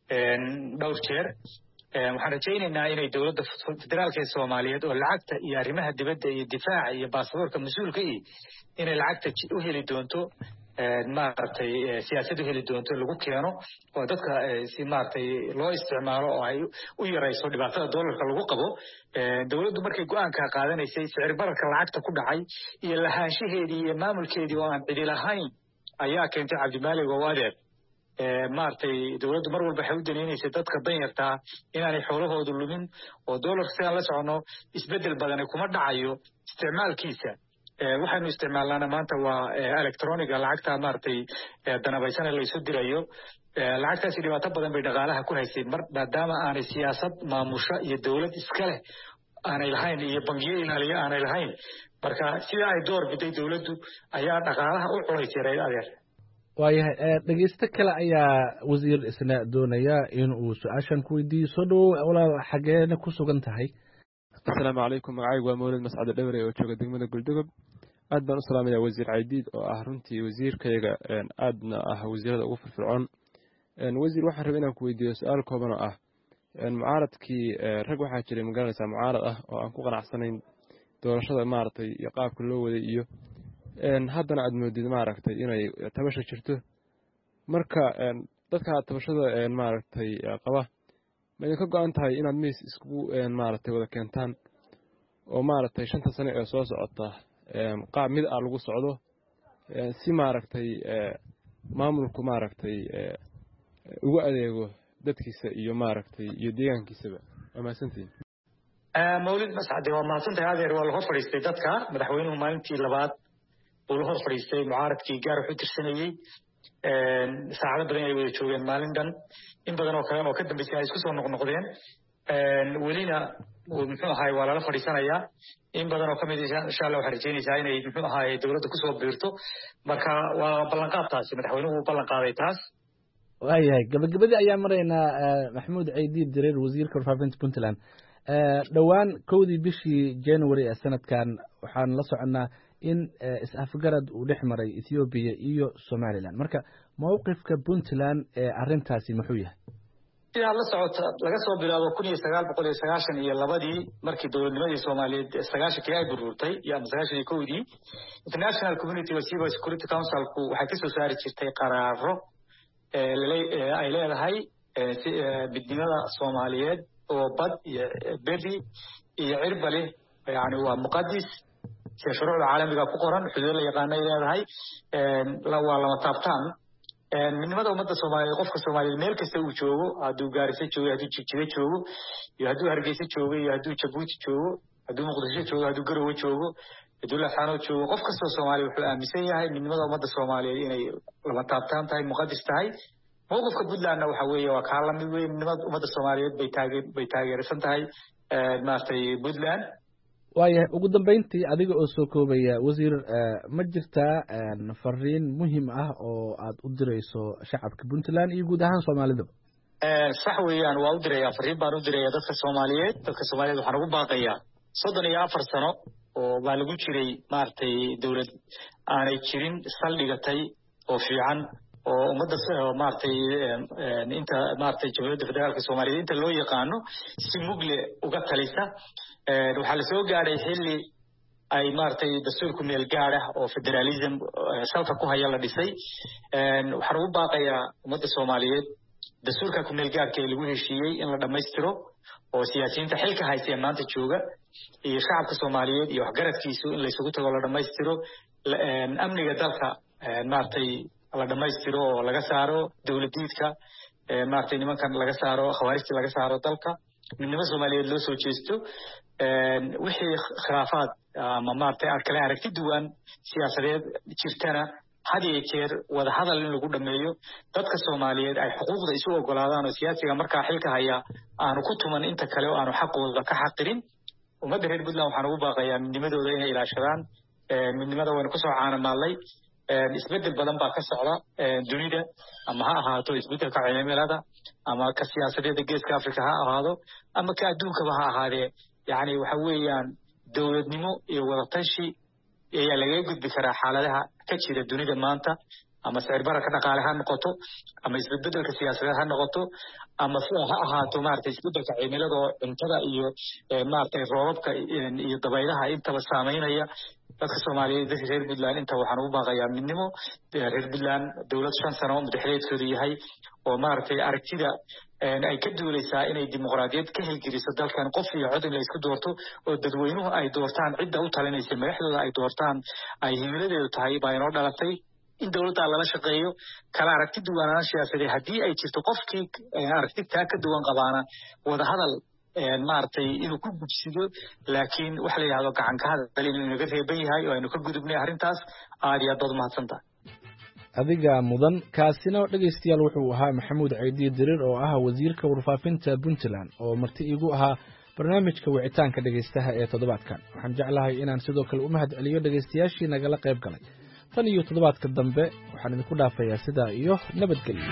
[SPEAKER 2] dhowr jeer waxaan rajaynaynaa inay dawladda federaalka ee Soomaaliyeed oo lacagta iyo arrimaha dibadda iyo difaaca iyo baasaboorka mas-uulka ah inay lacagta u heli doonto maaragtay siyaasad u heli doonto lagu keeno oo dadka si maaragtay loo isticmaalo oo ay u yarayso dhibaatada doolarka lagu qabo dawladdu markay go'aanka qaadanaysay sicir bararka lacagta ku dhacay iyo lahaanshaheedii iyo maamulkeedii oo aan cidi lahayn ayaa keentay Cabdimaalik oo adeer maartay dawladdu mar walba waxay u daneynaysay dadka danyarta inaanay xoolahoodu lumin oo doolarka sidaan la socono isbedel badan kuma dhacayo isticmaalkiisa waxaanu isticmaalnaa maanta waa electronic lacagta maartay danabaysan la isu dirayo lacagtaasi dhibaato badan bay dhaqaalaha ku haysay mar maadaama aanay siyaasad maamusha iyo dawlad iska leh aanay lahayn iyo bangiyo ilaaliya aanay lahayn marka sida ay door biday dawladdu ayaa dhaqaalaha u culaysay adeer
[SPEAKER 12] waayahay dhegeyste kale ayaa wasiir isna doonaya in uu su-aashan ku weydiiyo soo dhawow walaal xageena ku sugan tahay
[SPEAKER 15] asalaamu calaykum magacaygu waa mawlid mascade dhawre oo jooga degmada Galdogob aad baan u salaamayaa wasiir Caydiid oo ah runtii wasiirkayga aadna ah wasiirada ugu firfircoon wasiir waxaan rabay inaan ku weydiiyo su-aal kooban oo ah mucaaradkii rag waxaa jiray magaranaysaa mucaarad ah oo aan ku qanacsanayn doorashada maaragtay iyo qaabka loo waday iyo haddana aad moodid maaragtay inay tabasha jirto marka dadka tabashada maaragtay qaba ma idinka go-an tahay inaad miis iskugu maaragtay wada keentaan oo maaragtay shanta sano ee soo socota qaab mid ah lagu socdo si maaragtay maamulku maaragtay ugu adeego dadkiisa iyo maaragtay iyo deegaankiisaba waa mahadsantihiin
[SPEAKER 2] mawlid mascade waa mahadsantahay adeer waa la hor fadhiistay dadka madaxweynuhu maalintii labaad uu la hor fadhiistay mucaaradkii gaar wuxuu tirsanayey saacado badan ay wada joogeen maalin dhan in badan oo kale oo ka dambeysay ay isku soo noqnoqdeen welina muxuu ahaay waa lala fadhiisanayaa in badan oo ka mid insha allah waxaan rajeynaysaa inay muxuu ahaay dowladda kusoo biirto marka waa ballanqaadtaasi madaxweynuhu ballan qaaday taas
[SPEAKER 12] waayahay gabagabadii ayaan maraynaa maxamuud caydiid direer wasiirka warfaafinta puntland dhowaan kowdii bishii january ee sanadkan waxaan la soconnaa in is-afgarad uu dhex maray ethoobiya iyo somalilan marka mowqifka puntland ee arrintaasi muxuu yahay
[SPEAKER 2] sidaad la socota laga soo bilaabo kun iyo sagaal boqol iyo sagaashan iyo labadii markii dowladnimadii soomaaliyeed sagaashankii ay burburtay iyo ama sagaashan iyo kowdii international community wasiba security councilku waxay kasoo saari jirtay qaraaro ay leedahay midnimada soomaaliyeed oo bad iyo beri iyo cirbali yani waa muqadis sida shuruucda caalamiga ku qoran xuduud la yaqaano ay leedahay waa lama taabtaan midnimada ummadda soomaaliyeed qofka soomaaliyeed meel kasta uu joogo hadduu gaarisa joogo hadduu jigjiga joogo iyo hadduu hargeysa joogo iyo hadduu jabuuti joogo hadduu muqdisho joogo hadduu garowe joogo hadduu laxaanood joogo qof kastoo soomaaliya wuxuu aaminsan yahay midnimada ummadda soomaaliyeed inay lama taabtaan tahay muqadis tahay mowqifka puntlandna waxa weeye waa kaa lamid wey midnimada ummadda soomaaliyeed bay taage bay taageersan tahay maaragtay puntland
[SPEAKER 12] waayahay ugu dambeyntii adiga oo soo koobaya wasiir ma jirtaa fariin muhiim ah oo aad u dirayso shacabka puntland iyo guud ahaan soomaalidaba
[SPEAKER 2] sax weeyaan waa u dirayaa fariin baan u dirayaa dadka soomaaliyeed dadka soomaaliyeed waxaan ugu baaqayaa soddon iyo afar sano oo baa lagu jiray maaragtay dowlad aanay jirin saldhigatay oo fiican oo ummadda maaragtay inta maaragtay jamhuuriyadda federaalka soomaaliyeed inta loo yaqaano si mugle uga talisa waxaa la soo gaadhay xilli ay maaragtay dastuurku meel gaad ah oo federalism salka ku haya la dhisay waxaan ugu baaqayaa ummadda soomaaliyeed dastuurka ku meel gaadhka ee lagu heshiiyey in la dhammaystiro oo siyaasiyiinta xilka haysta ee maanta jooga iyo shacabka soomaaliyeed iyo waxgaradkiisu in laysugu tago la dhammaystiro amniga dalka maaragtay la dhammaystiro oo laga saaro dowladiidka maaragtay nimankan laga saaro khawaarijta laga saaro dalka midnimo soomaaliyeed loo soo jeesto wixii khilaafaad ama maaragtay kala aragti duwan siyaasadeed jirtana had iyo jeer wada hadal in lagu dhameeyo dadka soomaaliyeed ay xuquuqda isu ogolaadaan oo siyaasiga markaa xilka haya aanu ku tuman inta kale oo aanu xaqooda ka xaqirin ummadda reer puntland waxaan ugu baaqayaa midnimadooda inay ilaashadaan midnimada waynu kusoo caanamaalnay isbedel badan baa ka socda dunida ama ha ahaato isbedelka cimilada ama ka siyaasadeeda geeska africa ha ahaado ama ka adduunkaba ha ahaadee yani waxa weeyaan dowladnimo iyo wadatashi ayaa lagaga gudbi karaa xaaladaha ka jira dunida maanta ama sicir bararka dhaqaale ha noqoto ama isbedelka siyaasadeed ha noqoto ama sida ha ahaato maaragtay isbedelka cimilada oo cuntada iyo maaragtay roobabka iyo dabaylaha intaba saameynaya dadka soomaaliyeed dadka reer puntland inta waxaan ugu baaqayaa midnimo reer puntland dowlad shan sano madaxdeedkoodu yahay oo maaragtay aragtida ay ka duuleysaa inay dimuqraadiyad ka hilgeliso dalkan qof iyo cod in la isku doorto oo dadweynuhu ay doortaan cidda u talinaysa madaxdooda ay doortaan ay himiladeedu tahay baa inoo dhalatay in dowladda lala shaqeeyo kala aragti duwanaan siyaasadeed haddii ay jirto qofkii aragti taa ka duwan qabaana wada hadal maaragtay inuu ku gudsido laakiin waxa la yidhahdo gacan ka hadal inuu inaga reeban yahay oo aynu ka gudubnay arrintaas aad iyo aad baad umahadsantaha
[SPEAKER 12] adiga mudan kaasina dhegaystayaal wuxuu ahaa maxamuud caydiid dirir oo ah wasiirka warfaafinta puntland oo marti iigu ahaa barnaamijka wicitaanka dhegaystaha ee toddobaadkan waxaan jeclahay inaan sidoo kale u mahad celiyo dhegaystayaashii nagala qayb galay tan iyo toddobaadka dambe waxaan idinku dhaafayaa sidaa iyo nabadgelyo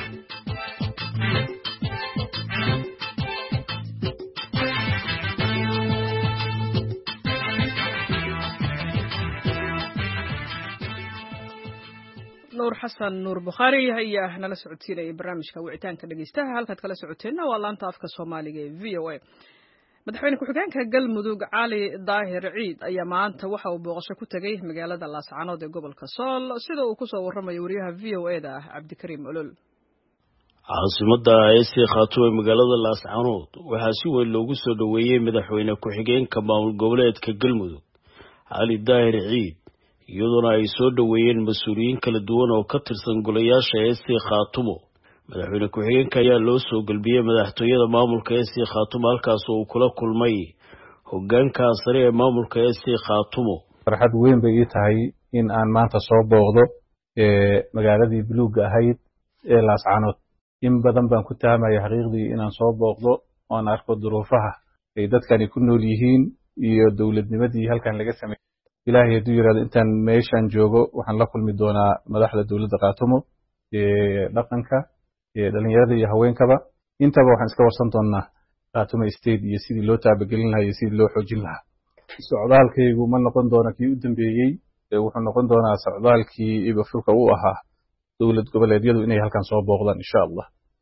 [SPEAKER 1] nuur xasan nuur bukhaari ayaa nala socodsiinayay barnaamijka wicitaanka dhegeystaha halkaad kala socoteenna waa laanta afka soomaaliga ee v o a madaxweyne ku-xigeenka galmudug cali daahir ciid ayaa maanta waxa uu booqasho ku tegey magaalada laascanood ee gobolka sool sida uu kusoo warramayo wariyaha v o e da ah cabdikariim olol
[SPEAKER 16] caasimada eesii khaatume magaalada laascanood waxaa si weyn loogu soo dhoweeyey madaxweyne ku-xigeenka maamul goboleedka galmudug cali daahir ciid iyadoona ay soo dhoweeyeen mas-uuliyiin kala duwan oo ka tirsan golayaasha eesii khaatumo madaxweyne ku-xigeenka ayaa loo soo galbiyey madaxtooyada maamulka eesii khaatumo halkaas oo uu kula kulmay hogaanka sare ee maamulka eesii khaatumo
[SPEAKER 17] farxad weyn bay ii tahay in aan maanta soo booqdo magaaladii buluugga ahayd ee laascanood in badan baan ku tahamaya xaqiiqdii inaan soo booqdo oo aan arko duruufaha ay dadkani ku nool yihiin iyo dowladnimadii halkan laga sameeyay ilaahay hadduu yiraahdo intaan meeshan joogo waxaan la kulmi doonaa madaxda dowladda qaatumo ee dhaqanka ee dhalinyarada iyo haweenkaba intaba waxaan iska warsan doonaa qaatumo state iyo sidii loo taabagelin lahaa iyo sidii loo xoojin lahaa socdaalkaygu ma noqon doona kii u dambeeyey wuxuu noqon doonaa socdaalkii ibafurka u ahaa dowlad goboleedyadu inay halkan soo booqdaan insha allah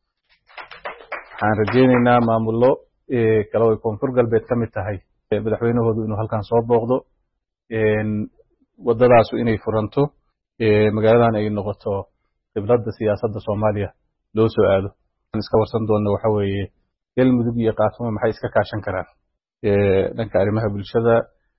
[SPEAKER 17] waxaan rajaynaynaa maamullo kale oo koonfur galbeed ka mid tahay madaxweynahoodu inuu halkan soo booqdo waddadaasu inay furanto magaaladan ay noqoto qibladda siyaasadda soomaaliya loo soo aado waxaan iska warsan doona waxa weeye galmudug iyo qaatumo maxay iska kaashan karaan dhanka arrimaha bulshada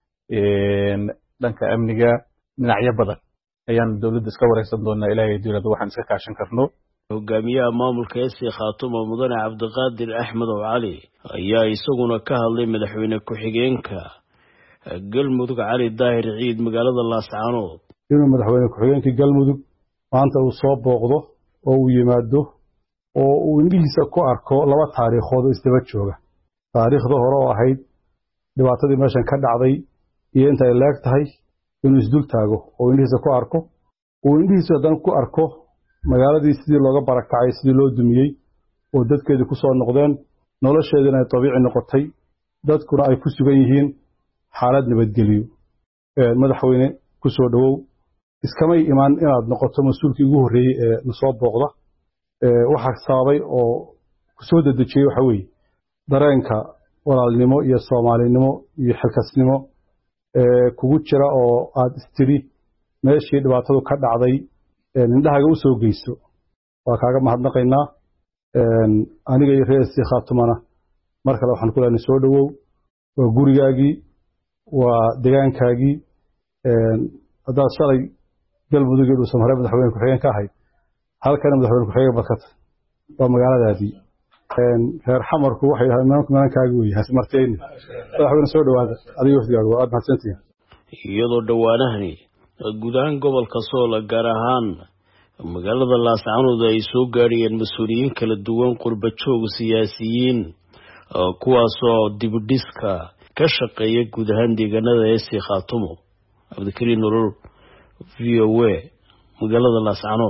[SPEAKER 17] dhanka amniga dhinacyo badan ayaan dowladda iska wareysan doonaa ilaahay dowladda waxaan iska kaashan karno
[SPEAKER 16] hogaamiyaha maamulka S C Khaatumo mudane Cabdiqaadir Axmed Cali ayaa isaguna ka hadlay madaxweyne ku-xigeenka galmudug Cali Daahir Ciid magaalada Laascaanood
[SPEAKER 18] inuu madaxweyne ku-xigeenka galmudug maanta uu soo booqdo oo uu yimaado oo uu indhihiisa ku arko laba taariikhood oo isdaba jooga taariikhda hore oo ahayd dhibaatadii meeshan ka dhacday iyo inta ay leeg tahay inuu isdul taago oo indhihiisa ku arko uu indhihiisa haddana ku arko magaaladii sidii looga barakacay sidii loo dumiyey oo dadkeedii ku soo noqdeen nolosheediina ay dabiici noqotay dadkuna ay ku sugan yihiin xaalad nabadgelyo madaxweyne ku soo dhowow iskamay imaan inaad noqoto mas-uulkii ugu horreeyey ee nasoo booqda waxaa sababay oo ku soo dedejiyey waxa weeye dareenka walaalnimo iyo soomaalinimo iyo xilkasnimo kugu jira oo aad istiri meeshii dhibaatadu ka dhacday indhahaga u soo geyso waa kaaga mahadnaqaynaa aniga iyo reer S C Khaatumana mar kale waxaan ku leenahay soo dhowow waa gurigaagii waa deegaankaagii haddaad shalay galmudug iyo dhuusamare madaxweyne ku-xigeen ka ahayd halkana madaxweyne ku-xigeen badkata waa magaaladaadii reer xamarku waxay ahaa imaamka malankaagii wey hasmarteyni madaxweyne soo dhowaada adiga wafdigaaga waa aad mahadsantihiin
[SPEAKER 16] iyadoo dhowaanahani guud ahaan gobolka Soola gaar ahaan magaalada Laascaanood ay soo gaariyeen mas'uuliyiin kala duwan qurba joog siyaasiyiin kuwaasoo dib u dhiska ka shaqeeya guud ahaan deegaanada S C Khaatumo Cabdikariin Nolol V O A magaalada Laascaanood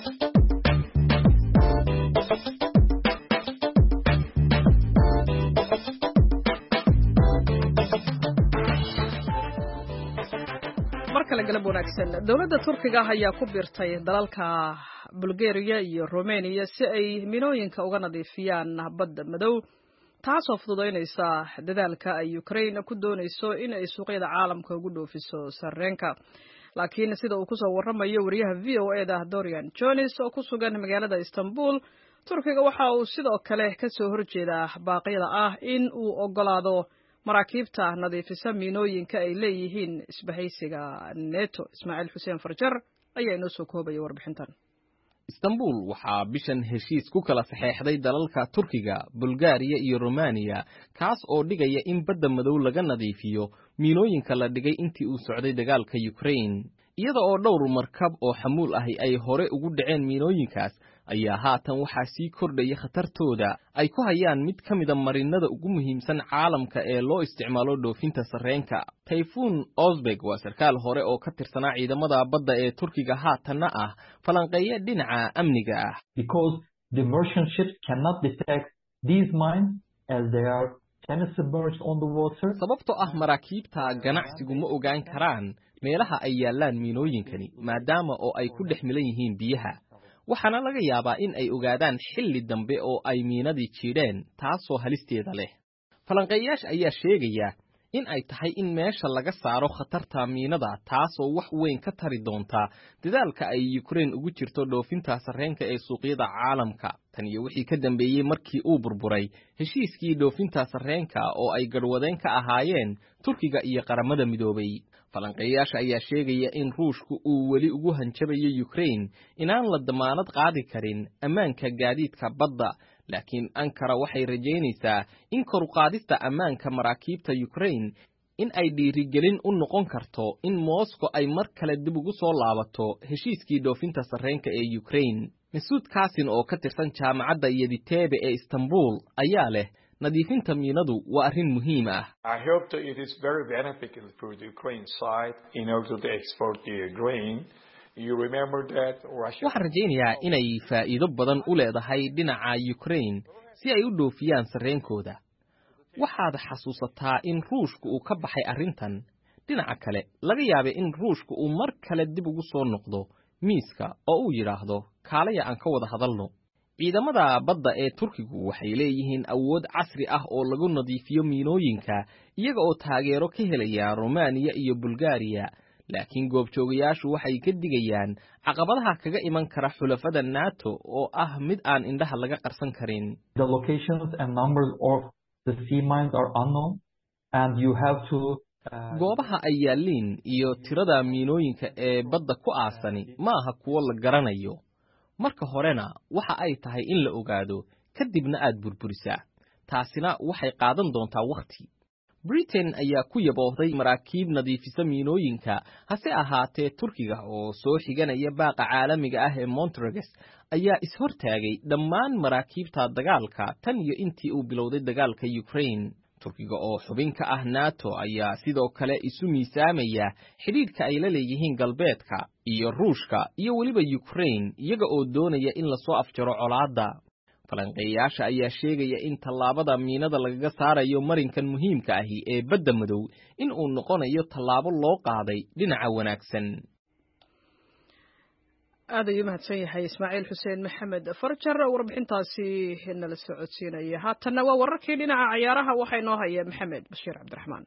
[SPEAKER 1] galab wanaagsan dowladda Turkiga ayaa ku biirtay dalalka Bulgaria iyo Romania si ay minooyinka uga nadiifiyaan badda madow taasoo fududeynaysa dadaalka ay Ukraine ku doonayso in ay suuqyada caalamka ugu dhoofiso sarreenka laakiin sida uu ku soo waramayo wariyaha V O A da Dorian Jones oo ku sugan magaalada Istanbul Turkiga waxa uu sidoo kale ka soo horjeedaa baaqyada ah in uu ogolaado maraakiibta nadiifisa miinooyinka ay leeyihiin isbahaysiga NATO Ismaaciil Xuseen Farjar ayaa inoo soo koobaya warbixintan
[SPEAKER 19] Istanbul waxaa bishan heshiis ku kala saxeexday dalalka Turkiga, Bulgaria iyo Romania kaas oo dhigaya in badda madow laga nadiifiyo miinooyinka la dhigay intii uu socday dagaalka Ukraine iyada oo dhowr markab oo xamuul ahi ay hore ugu dhaceen miinooyinkaas ayaa haatan waxaa sii kordhaya khatartooda ay ku hayaan mid ka mida marinada ugu muhiimsan caalamka ee loo isticmaalo dhoofinta sarreenka Tayfun Ozbek waa sarkaal hore oo ka tirsanaa ciidamada badda ee Turkiga haatanna ah falanqeeya dhinaca amniga ah
[SPEAKER 20] because the merchant ships cannot detect these mines as they are submerged on the water
[SPEAKER 19] sababtoo ah maraakiibta ganacsigu ma ogaan karaan meelaha ay yaalaan miinooyinkani maadaama oo ay ku dhex milan yihiin biyaha waxaana laga yaabaa in ay ogaadaan xilli dambe oo ay miinadii jiidheen taasoo halisteeda leh falanqeeyayaasha ayaa sheegaya in ay tahay in meesha laga saaro khatarta miinada taasoo wax weyn ka tari doonta dadaalka ay Ukraine ugu jirto dhoofinta sarreenka ee suuqyada caalamka tan iyo wixii ka dambeeyay markii uu burburay heshiiskii dhoofinta sarreenka oo ay garwadeen ka ahaayeen Turkiga iyo qaramada midoobay falanqeeyaasha ayaa sheegaya in Ruushku uu weli ugu hanjabayo Ukraine inaan la damaanad qaadi karin ammaanka gaadiidka badda laakiin Ankara waxay rajaynaysaa in kor u qaadista ammaanka maraakiibta Ukraine in ay dhiirigelin u noqon karto in Moscow ay mar kale dib ugu soo laabato heshiiskii dhoofinta sarreenka ee Ukraine Mas'uud Kaasin oo ka tirsan jaamacadda Yediteebe ee Istanbul ayaa leh nadiifinta miinadu waa arrin muhiim ah.
[SPEAKER 21] I hope that it is very beneficial for the Ukraine side in order to export the grain. You remember that Russia.
[SPEAKER 19] Waxaan rajaynayaa inay faa'iido badan u leedahay dhinaca Ukraine si ay u dhoofiyaan sarreenkooda. Waxaad xasuusataa in Ruushku uu ka baxay arrintan. Dhinaca kale, laga yaabay in Ruushku uu mar kale dib ugu soo noqdo miiska oo uu yiraahdo kaalaya aan ka wada hadalno. Ciidamada badda ee Turkigu waxay leeyihiin awood casri ah oo lagu nadiifiyo miinooyinka iyaga oo taageero ka helaya Romania iyo Bulgaria, laakiin goobjoogayaashu waxay ka digayaan caqabadaha kaga iman kara xulafada NATO oo ah mid aan indhaha laga qarsan karin.
[SPEAKER 20] The locations and numbers of the sea mines are unknown and you have to
[SPEAKER 19] goobaha ay yaalliin iyo tirada miinooyinka ee badda ku aasani ma aha kuwo la garanayo. Marka horena waxa ay tahay in la ogaado kadibna aad burburisaa. Taasina waxay qaadan doontaa waqti. Britain ayaa ku yaboohday maraakiib nadiifisa miinooyinka, hase ahaatee Turkiga oo soo xiganaya baaqa caalamiga ah ee Montreux ayaa ishortaagay dhammaan maraakiibta dagaalka tan iyo intii uu bilowday dagaalka Ukraine. Turkiga oo xubin ka ah NATO ayaa sidoo kale isu miisaamaya xidhiidhka ay la leeyihiin galbeedka iyo Ruushka iyo weliba Ukraine iyaga oo doonaya in la soo afjaro colaadda. Falanqeeyaasha ayaa sheegaya in tallaabada miinada lagaga saarayo marinkan muhiimka ahi ee badda madow in uu noqonayo tallaabo loo qaaday dhinaca wanaagsan.
[SPEAKER 1] aad ayuu mahadsan yahay Ismaaciil Xuseen Maxamed Farjar warbixintaasi nala socodsiinaya. Haatanna waa wararkii dhinaca ciyaaraha waxaa inoo haya Maxamed Bashiir Cabdiraxmaan.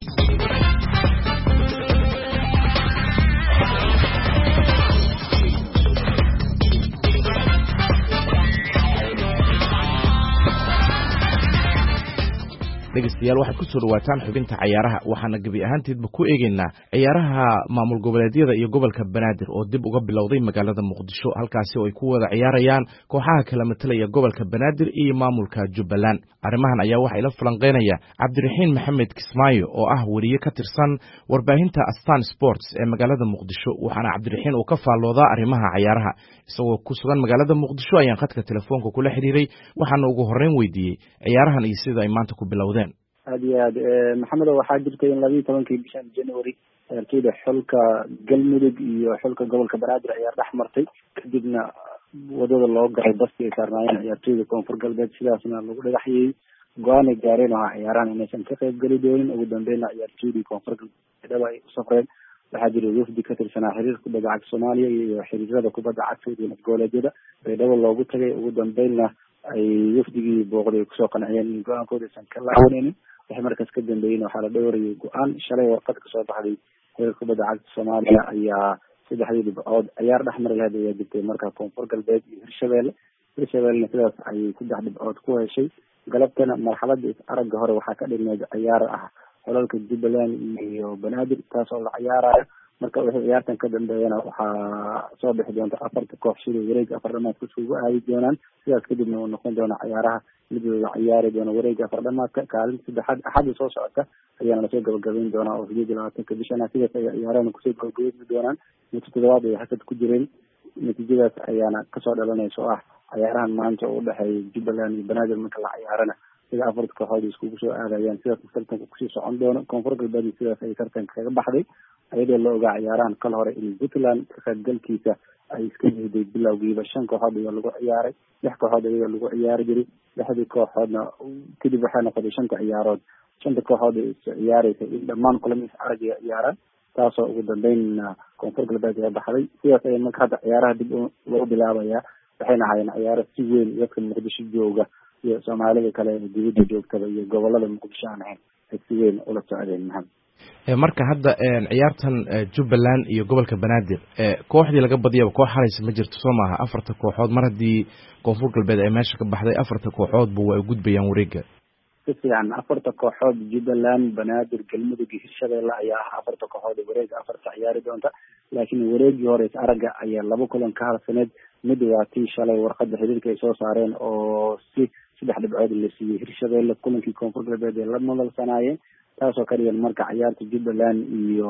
[SPEAKER 10] dhegeystayaal waxaad ku soo dhawaataan xubinta ciyaaraha waxaana gabi ahaanteedba ku eegaynaa ciyaaraha maamul goboleedyada iyo gobolka Banaadir oo dib uga bilowday magaalada Muqdisho halkaasi oo ay ku wada ciyaarayaan kooxaha kala metelaya gobolka Banaadir iyo maamulka Jubbaland. arrimahan ayaa waxa ila falanqeynaya Cabdiraxiin Maxamed Kismaayo oo ah wariye ka tirsan warbaahinta Astaan Sports ee magaalada Muqdisho. waxaana Cabdiraxiin uu ka faaloodaa arrimaha ciyaaraha isagoo ku sugan magaalada Muqdisho ayaan khadka telefoonka kula xiriiray waxaana ugu horreyn weydiiyey ciyaarahan iyo sida ay maanta ku bilowdeen.
[SPEAKER 22] aad iyo aad maxamed waxaa jirtay in labiiyo tobankii bishan January ciyaartoyda xulka Galmudug iyo xulka gobolka Banaadir ayaa dhex martay kadibna wadada loo galay baski ay saarnaayeen ciyaartoyda koonfur galbeed sidaasna lagu dhagaxiyey go'aan ay gaareen oo ciyaarahan inaysan ka qayb gali doonin. ugu dambeynna ciyaartoydii koonfur galbeed ay u safreen waxaa jiray wafdi ka tirsanaa xiriirka kubadda cagta Soomaaliya iyo xiriirada kubadda cagta iyo goboleedyada baydhabo loogu tagay. ugu dambeynna ay wafdigii booqday kusoo qanciyeen in go-aankooda aysan ka laabanaynin. wixii markaas ka dambeeyeyna waxaa la dhowrayay go-aan shalay warqad kasoo baxday xiriirka kubadda cagta Soomaaliya ayaa saddexdii dhibcood ciyaar dhex mari lahayd ayaa jirtay marka koonfur galbeed iyo Hirshabelle. Hirshabellena sidaas ayay saddex dhibcood ku heshay. galabtana marxaladda is aragga hore waxaa ka dhigneyd ciyaar ah xolalka Jubbaland iyo Banaadir taas oo la ciyaarayo. marka wixii ciyaartan ka dambeeyana waxaa soo bixi doonta afarta koox sida wareeg afar dhamaad kusoo aadi doonaan. sidaas kadibna uu noqon doona ciyaaraha mid la ciyaari doono wareeg afar dhamaadka kaalinta saddexaad axadda soo socota ayaana lasoo gabagabayn doonaa oo sideed iyo labaatanka bishana sidaas ay ciyaarahan kusoo gabagabayni doonaan. muddo toddobaad ay xasad ku jireen natiijadaas ayaana kasoo dhalanaysa oo ah ciyaarahan maanta oo u dhexeeya Jubbaland iyo Banaadir marka la ciyaarana sida afarta kooxood iskugu soo aadayaan sidaas tartanka kusii socon doono. koonfur galbeed sidaas ay tartanka kaga baxday ayadoo la ogaa ciyaarahan kal hore in Puntland ka qaybgalkiisa ay iska yihiday bilowgiiba shan kooxood ayaa lagu ciyaaray lix kooxood ayaa lagu ciyaari jiray lixdii kooxoodna kadib waxay noqotay shanta ciyaarood shanta kooxood ay ciyaaraysa in dhammaan kulamada aragga ciyaaraan taasoo ugu dambeynna koonfur galbeed ay baxday. sidaas ay marka hadda ciyaaraha dib loo bilaabayaa waxayna ahaayeen ciyaaro si weyn dadka Muqdisho jooga iyo Soomaalida kale ee dibadda joogtaba iyo gobolada Muqdisho aan ahayn ay si weyn ula socdeen. maxamed
[SPEAKER 10] marka hadda ciyaartan Jubbaland iyo gobolka Banaadir kooxdii laga badiyay koox haraysa ma jirto soo maaha afarta kooxood mar hadii koonfur galbeed ay meesha ka baxday afarta kooxood buu way gudbayaan wareega.
[SPEAKER 22] si fiican afarta kooxood Jubbaland Banaadir Galmudug iyo Hirshabelle ayaa ah afarta kooxood wareega afarta ciyaari doonta laakiin wareegii hore araga ayaa laba kulan ka harsaneed. mid waa tii shalay warqadda xiriirka ay soo saareen oo si saddex dhibcood la siiyey Hirshabelle kulankii koonfur galbeed ee la madalsanaayeen taasoo ka dhigan marka ciyaarta Jubbaland iyo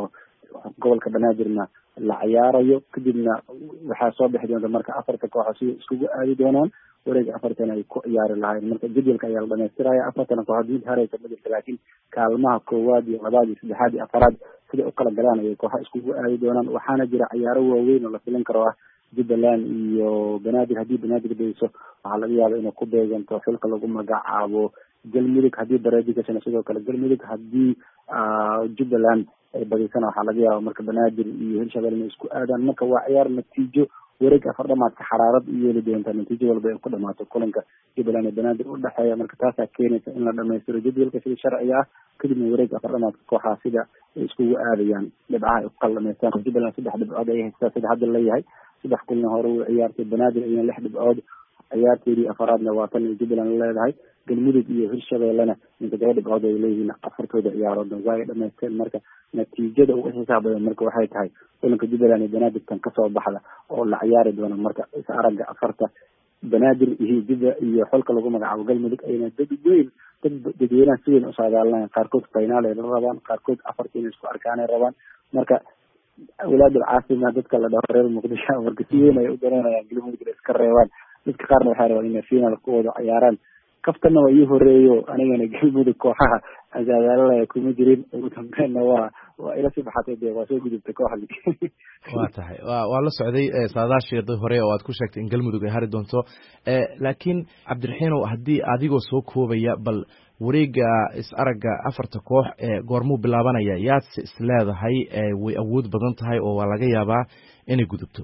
[SPEAKER 22] gobolka banaadirna la ciyaarayo kadibna waxaa soo bixi doonta marka afarta kooxood si iskugu aadi doonaan wareeg afartan ay ku ciyaari lahayn marka jadwalka ayaa la dhamaystiraya afartan kooxood mid hareysa ma jirta laakiin kaalmaha koowaad iyo labaad iyo saddexaad iyo afaraad siday u kala galaan ayay kooxaha iskugu aadi doonaan waxaana jira ciyaaro waaweyn oo la filin karo ah jubbaland iyo banaadir haddii banaadir dayso waxaa laga yaaba inay ku beeganto xulka lagu magacaabo galmudug haddii bareedi gashana sidoo kale galmudug haddii jubbaland ay badisana waxaa laga yaaba marka banaadir iyo hirshabelle inay isku aadaan marka waa ciyaar natiijo wareeg afar dhamaadka xaraarad u yeeli doonta natiijo walba ay ku dhamaato kulanka jubbaland ee banaadir u dhexeeya marka taasaa keenaysa in la dhamaystiro jadwalka sida sharciga ah kadibna wareeg afar dhamaadka kooxaha sida ay iskugu aadayaan dhibcaha ay ku kala dhamaystaan jubbaland saddex dhibcood ay haystaa sida hadda leeyahay saddex kulna hore u ciyaartay banaadir iyana lix dhibcood ciyaarteedii afaraadna waa tan ay jubbaland leedahay galmudug iyo hirshabellena in toddoba dhibcood ay leeyihiin afartooda ciyaaroodna waa ay dhamaysteen marka natiijada ugu xisaab badan marka waxay tahay kulanka jubbaland iyo banaadirtan kasoo baxda oo la ciyaari doono marka is aragga afarta banaadir iyo jubba iyo xolka lagu magacaabo galmudug ayna dad weyn dad dadweynaha si weyn u saadaalinayan qaarkood finaal ay rabaan qaarkood afarta inay isku arkaan ay rabaan marka walaadul caasima dadka la dhaho reer muqdisho marka si weyn ay u dareynayaan galmudug iska reebaan dadka qaarna waxay rabaan inay final ku wada ciyaaraan kaftana waa ii horeeyo anigana galmudug kooxaha azaalaalaya kuma jirin ugu dambeynna waa waa ila sii baxatay dee waa soo gudubtay kooxdii
[SPEAKER 10] waa tahay wa waa la socday saadaasheedii hore oo aad ku sheegtay in galmudug ay hari doonto laakiin cabdiraxiinow haddii adigoo soo koobaya bal wareega is aragga afarta koox ee goormuu bilaabanaya yaadse is leedahay way awood badan tahay oo waa laga yaabaa inay gudubto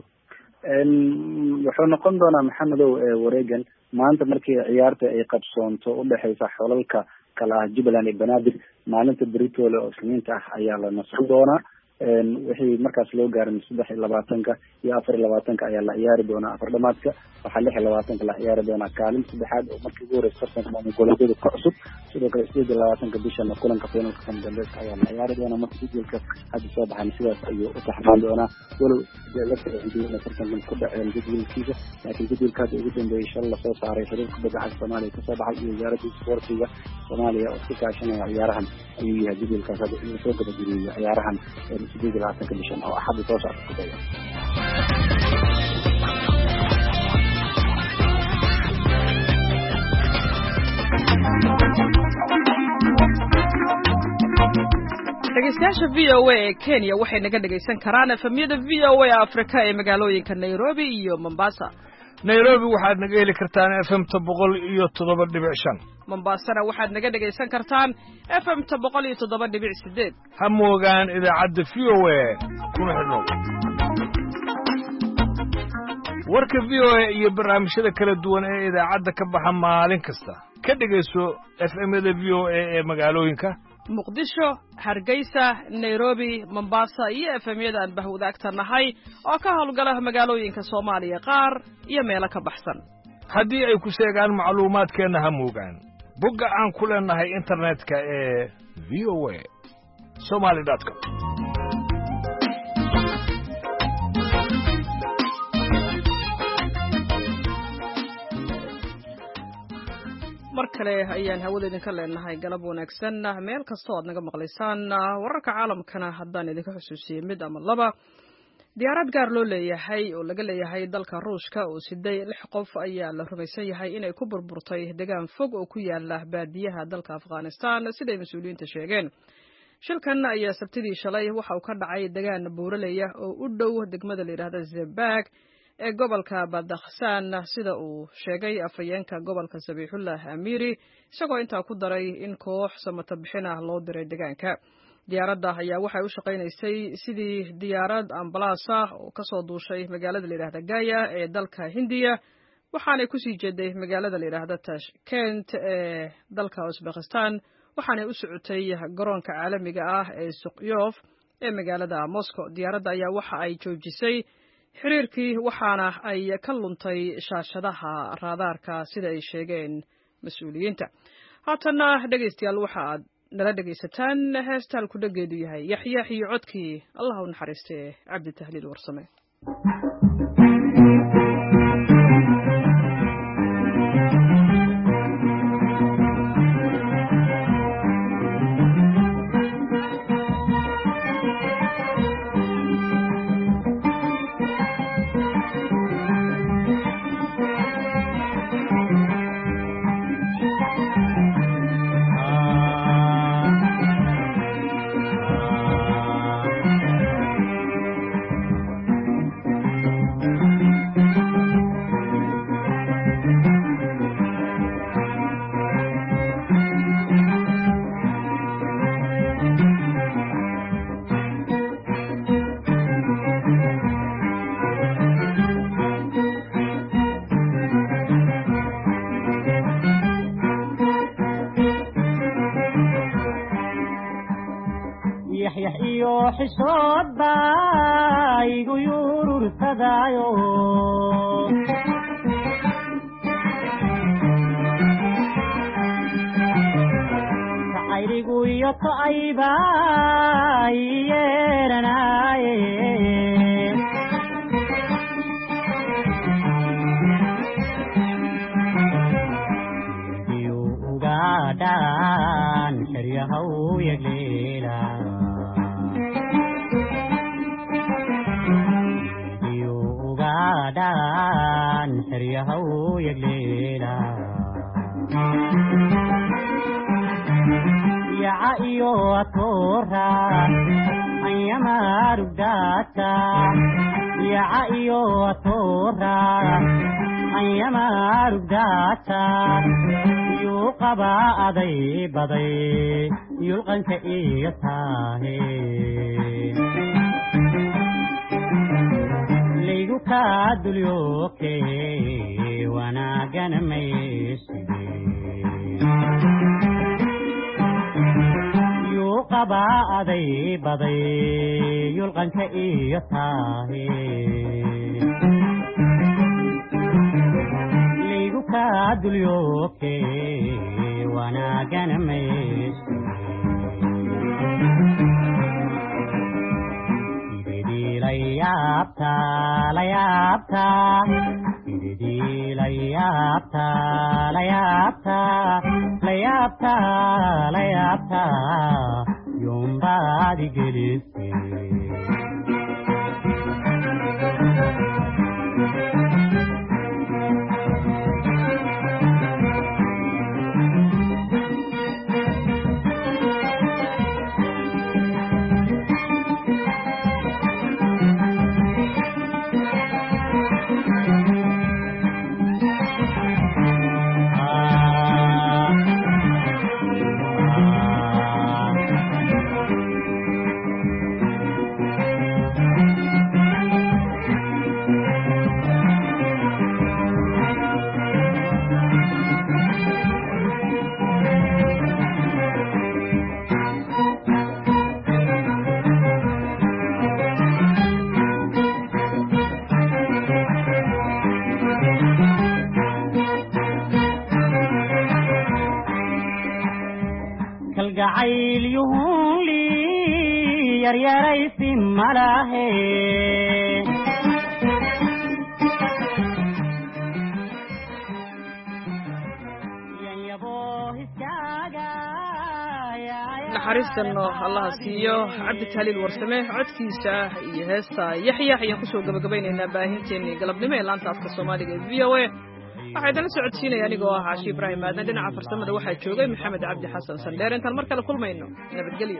[SPEAKER 22] wuxuu noqon doonaa maxamedow wareegan maanta markii ciyaarta ay qabsoonto udhexeysa xolalka kala ah jubbaland iyo banaadir maalinta beritoole oo isniinta ah ayaa la nasan doonaa wixii markaas loo gaarin saddex iyo labaatanka iyo afar iyo labaatanka ayaa la ciyaari doonaa afar dhamaadka waxaa lix iyo labaatanka la ciyaari doonaa kaalin saddexaad oo markii ugu horeysa tartanka maamul-goboleedyada ka cusub sidoo kale sideed iyo labaatanka bishana kulanka finalka kandambeska ayaa la ciyaari doonaa marka jadwalka hadda soo baxan sidaas ayuu u taxnaan doonaa walow la tartankan ku dhaceen jadwalkiisa laakiin jadwalka hadda ugu dambeeyay shal lasoo saaray xiriirka kubadda cagta soomaaliya kasoo baxay iyo wasaaradda isboortiga soomaaliya oo iska kaashanaya ciyaarahan ayuu yahay jadwalkaas hadda in lasoo gabageliyo ciyaarahan sideed iyo labaatanka bishan oo axadda soo socda ku daya
[SPEAKER 1] dhegeystayaasha v o a ee Kenya waxay naga dhegeysan karaan efemyada v o a Afrika ee magaalooyinka Nairobi iyo Mombasa.
[SPEAKER 11] Nairobi waxaad naga heli kartaan F M ta boqol iyo toddoba dhibic shan.
[SPEAKER 1] Mombasana waxaad naga dhegeysan kartaan F M ta boqol iyo toddoba dhibic sideed.
[SPEAKER 11] Ha moogaan idaacadda V O A kuna xidhnow. warka V O A iyo barnaamijyada kala duwan ee idaacadda ka baxa maalin kasta ka dhegeyso F M-yada V O A ee magaalooyinka
[SPEAKER 1] muqdisho hargeysa nairobi mombasa iyo F M-yada aan bahwadaagta nahay oo ka howlgala magaalooyinka Soomaaliya qaar iyo meelo ka baxsan
[SPEAKER 11] haddii ay ku sheegaan macluumaadkeena ha moogaan bogga aan ku leenahay internetka ee v o a somali dot com
[SPEAKER 1] mar kale ayaan hawada idinka leenahay galab wanaagsan meel kastoo aad naga maqlaysaan wararka caalamkana haddaan idinka xusuusiyey mid ama laba diyaarad gaar loo leeyahay oo laga leeyahay dalka ruushka oo siday lix qof ayaa la rumaysan yahay inay ku burburtay deegaan fog oo ku yaala baadiyaha dalka Afghanistan siday mas'uuliyiinta sheegeen shilkan ayaa sabtidii shalay waxa uu ka dhacay deegaan buuraleeya oo u dhow degmada la yiraahdo Zebag ee gobolka Badakhshan sida uu sheegay afayeenka gobolka Sabiixullah Amiri isagoo intaa ku daray in koox samata bixin ah loo diray deegaanka diyaaradda ayaa waxay u shaqeynaysay sidii diyaarad ambalaas ah oo ka soo duushay magaalada la yiraahdo Gaya ee dalka Hindiya waxaanay ku sii jeeday magaalada la yiraahdo Tashkent ee dalka Uzbekistan waxaanay u socotay garoonka caalamiga ah ee Suqyov ee magaalada Moscow diyaaradda ayaa waxa ay joojisay xiriirkii waxaana ay ka luntay shaashadaha raadaarka sida ay sheegeen mas'uuliyiinta haatana dhageystayaal waxa aad nala dhageysataan heestaan ku dhageedu yahay yaxyax iyo codkii allah u naxariistay cabdi tahliil warsame
[SPEAKER 3] yaansadaayo ayrigu iyo to'ayba yeeranaaye diyu ugaadhaan xeryahaw yagleela diyu ugaadhaan xeryahaw yagleela iyo atora ayamarugdata yaca iyo atora ayamarugdata yuu qabaa aday baday yulqanka iyo taahe laygu kaa dulyooke wanaagana mayside qabaa aday baday yulqanka iyo taahe laygu kaa dulyooke wanaagana mayse sidedii la yaabtaa la yaabtaa sidedii la yaabtaa la yaabtaa la yaabtaa la yaabtaa yombaadi gelise kalgacayl yuhunli yaryaraysi malahe
[SPEAKER 1] naxariistanno allaha siiyo cabdi taaliil warsame codkiisa iyo heesta yaxyax ayaan kusoo gabagabaynaynaa baahinteennii galabnimo ee laanta afka soomaaliga ee v o a waxaa idinla socodsiinaya anigoo ah caashi ibraahim aadan dhinaca farsamada waxaa joogay maxamed cabdi xasan sandheer intaan mar kale kulmayno nabadgelyo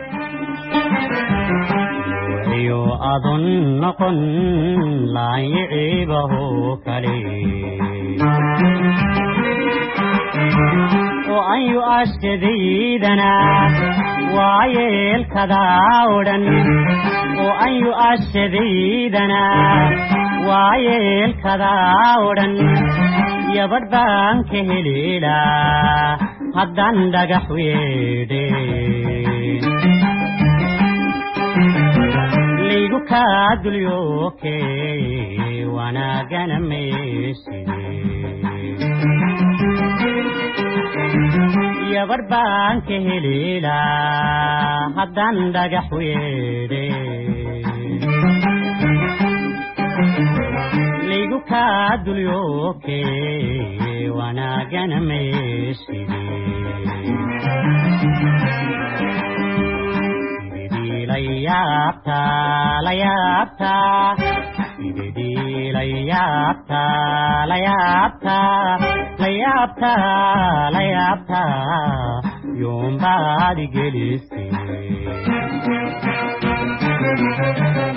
[SPEAKER 3] iyo adon noqon laayiciibaho kale oo ayu ashadaydana waayeelkadaa odhan oo ayu ashadaydana waayeelkadaa odhan yabadh baan ka heleelaa haddaan dhagax weedhe laygu kaa dulyooke wanaagana mayside yabadh baan ka heleelaa haddaan dhagax weedhe laygu kaa dulyooke wanaagana mayside sidedii la yaabtaa la yaabtaa sidedii la yaabtaa la yaabtaa la yaabtaa la yaabtaa yoombaadi gelise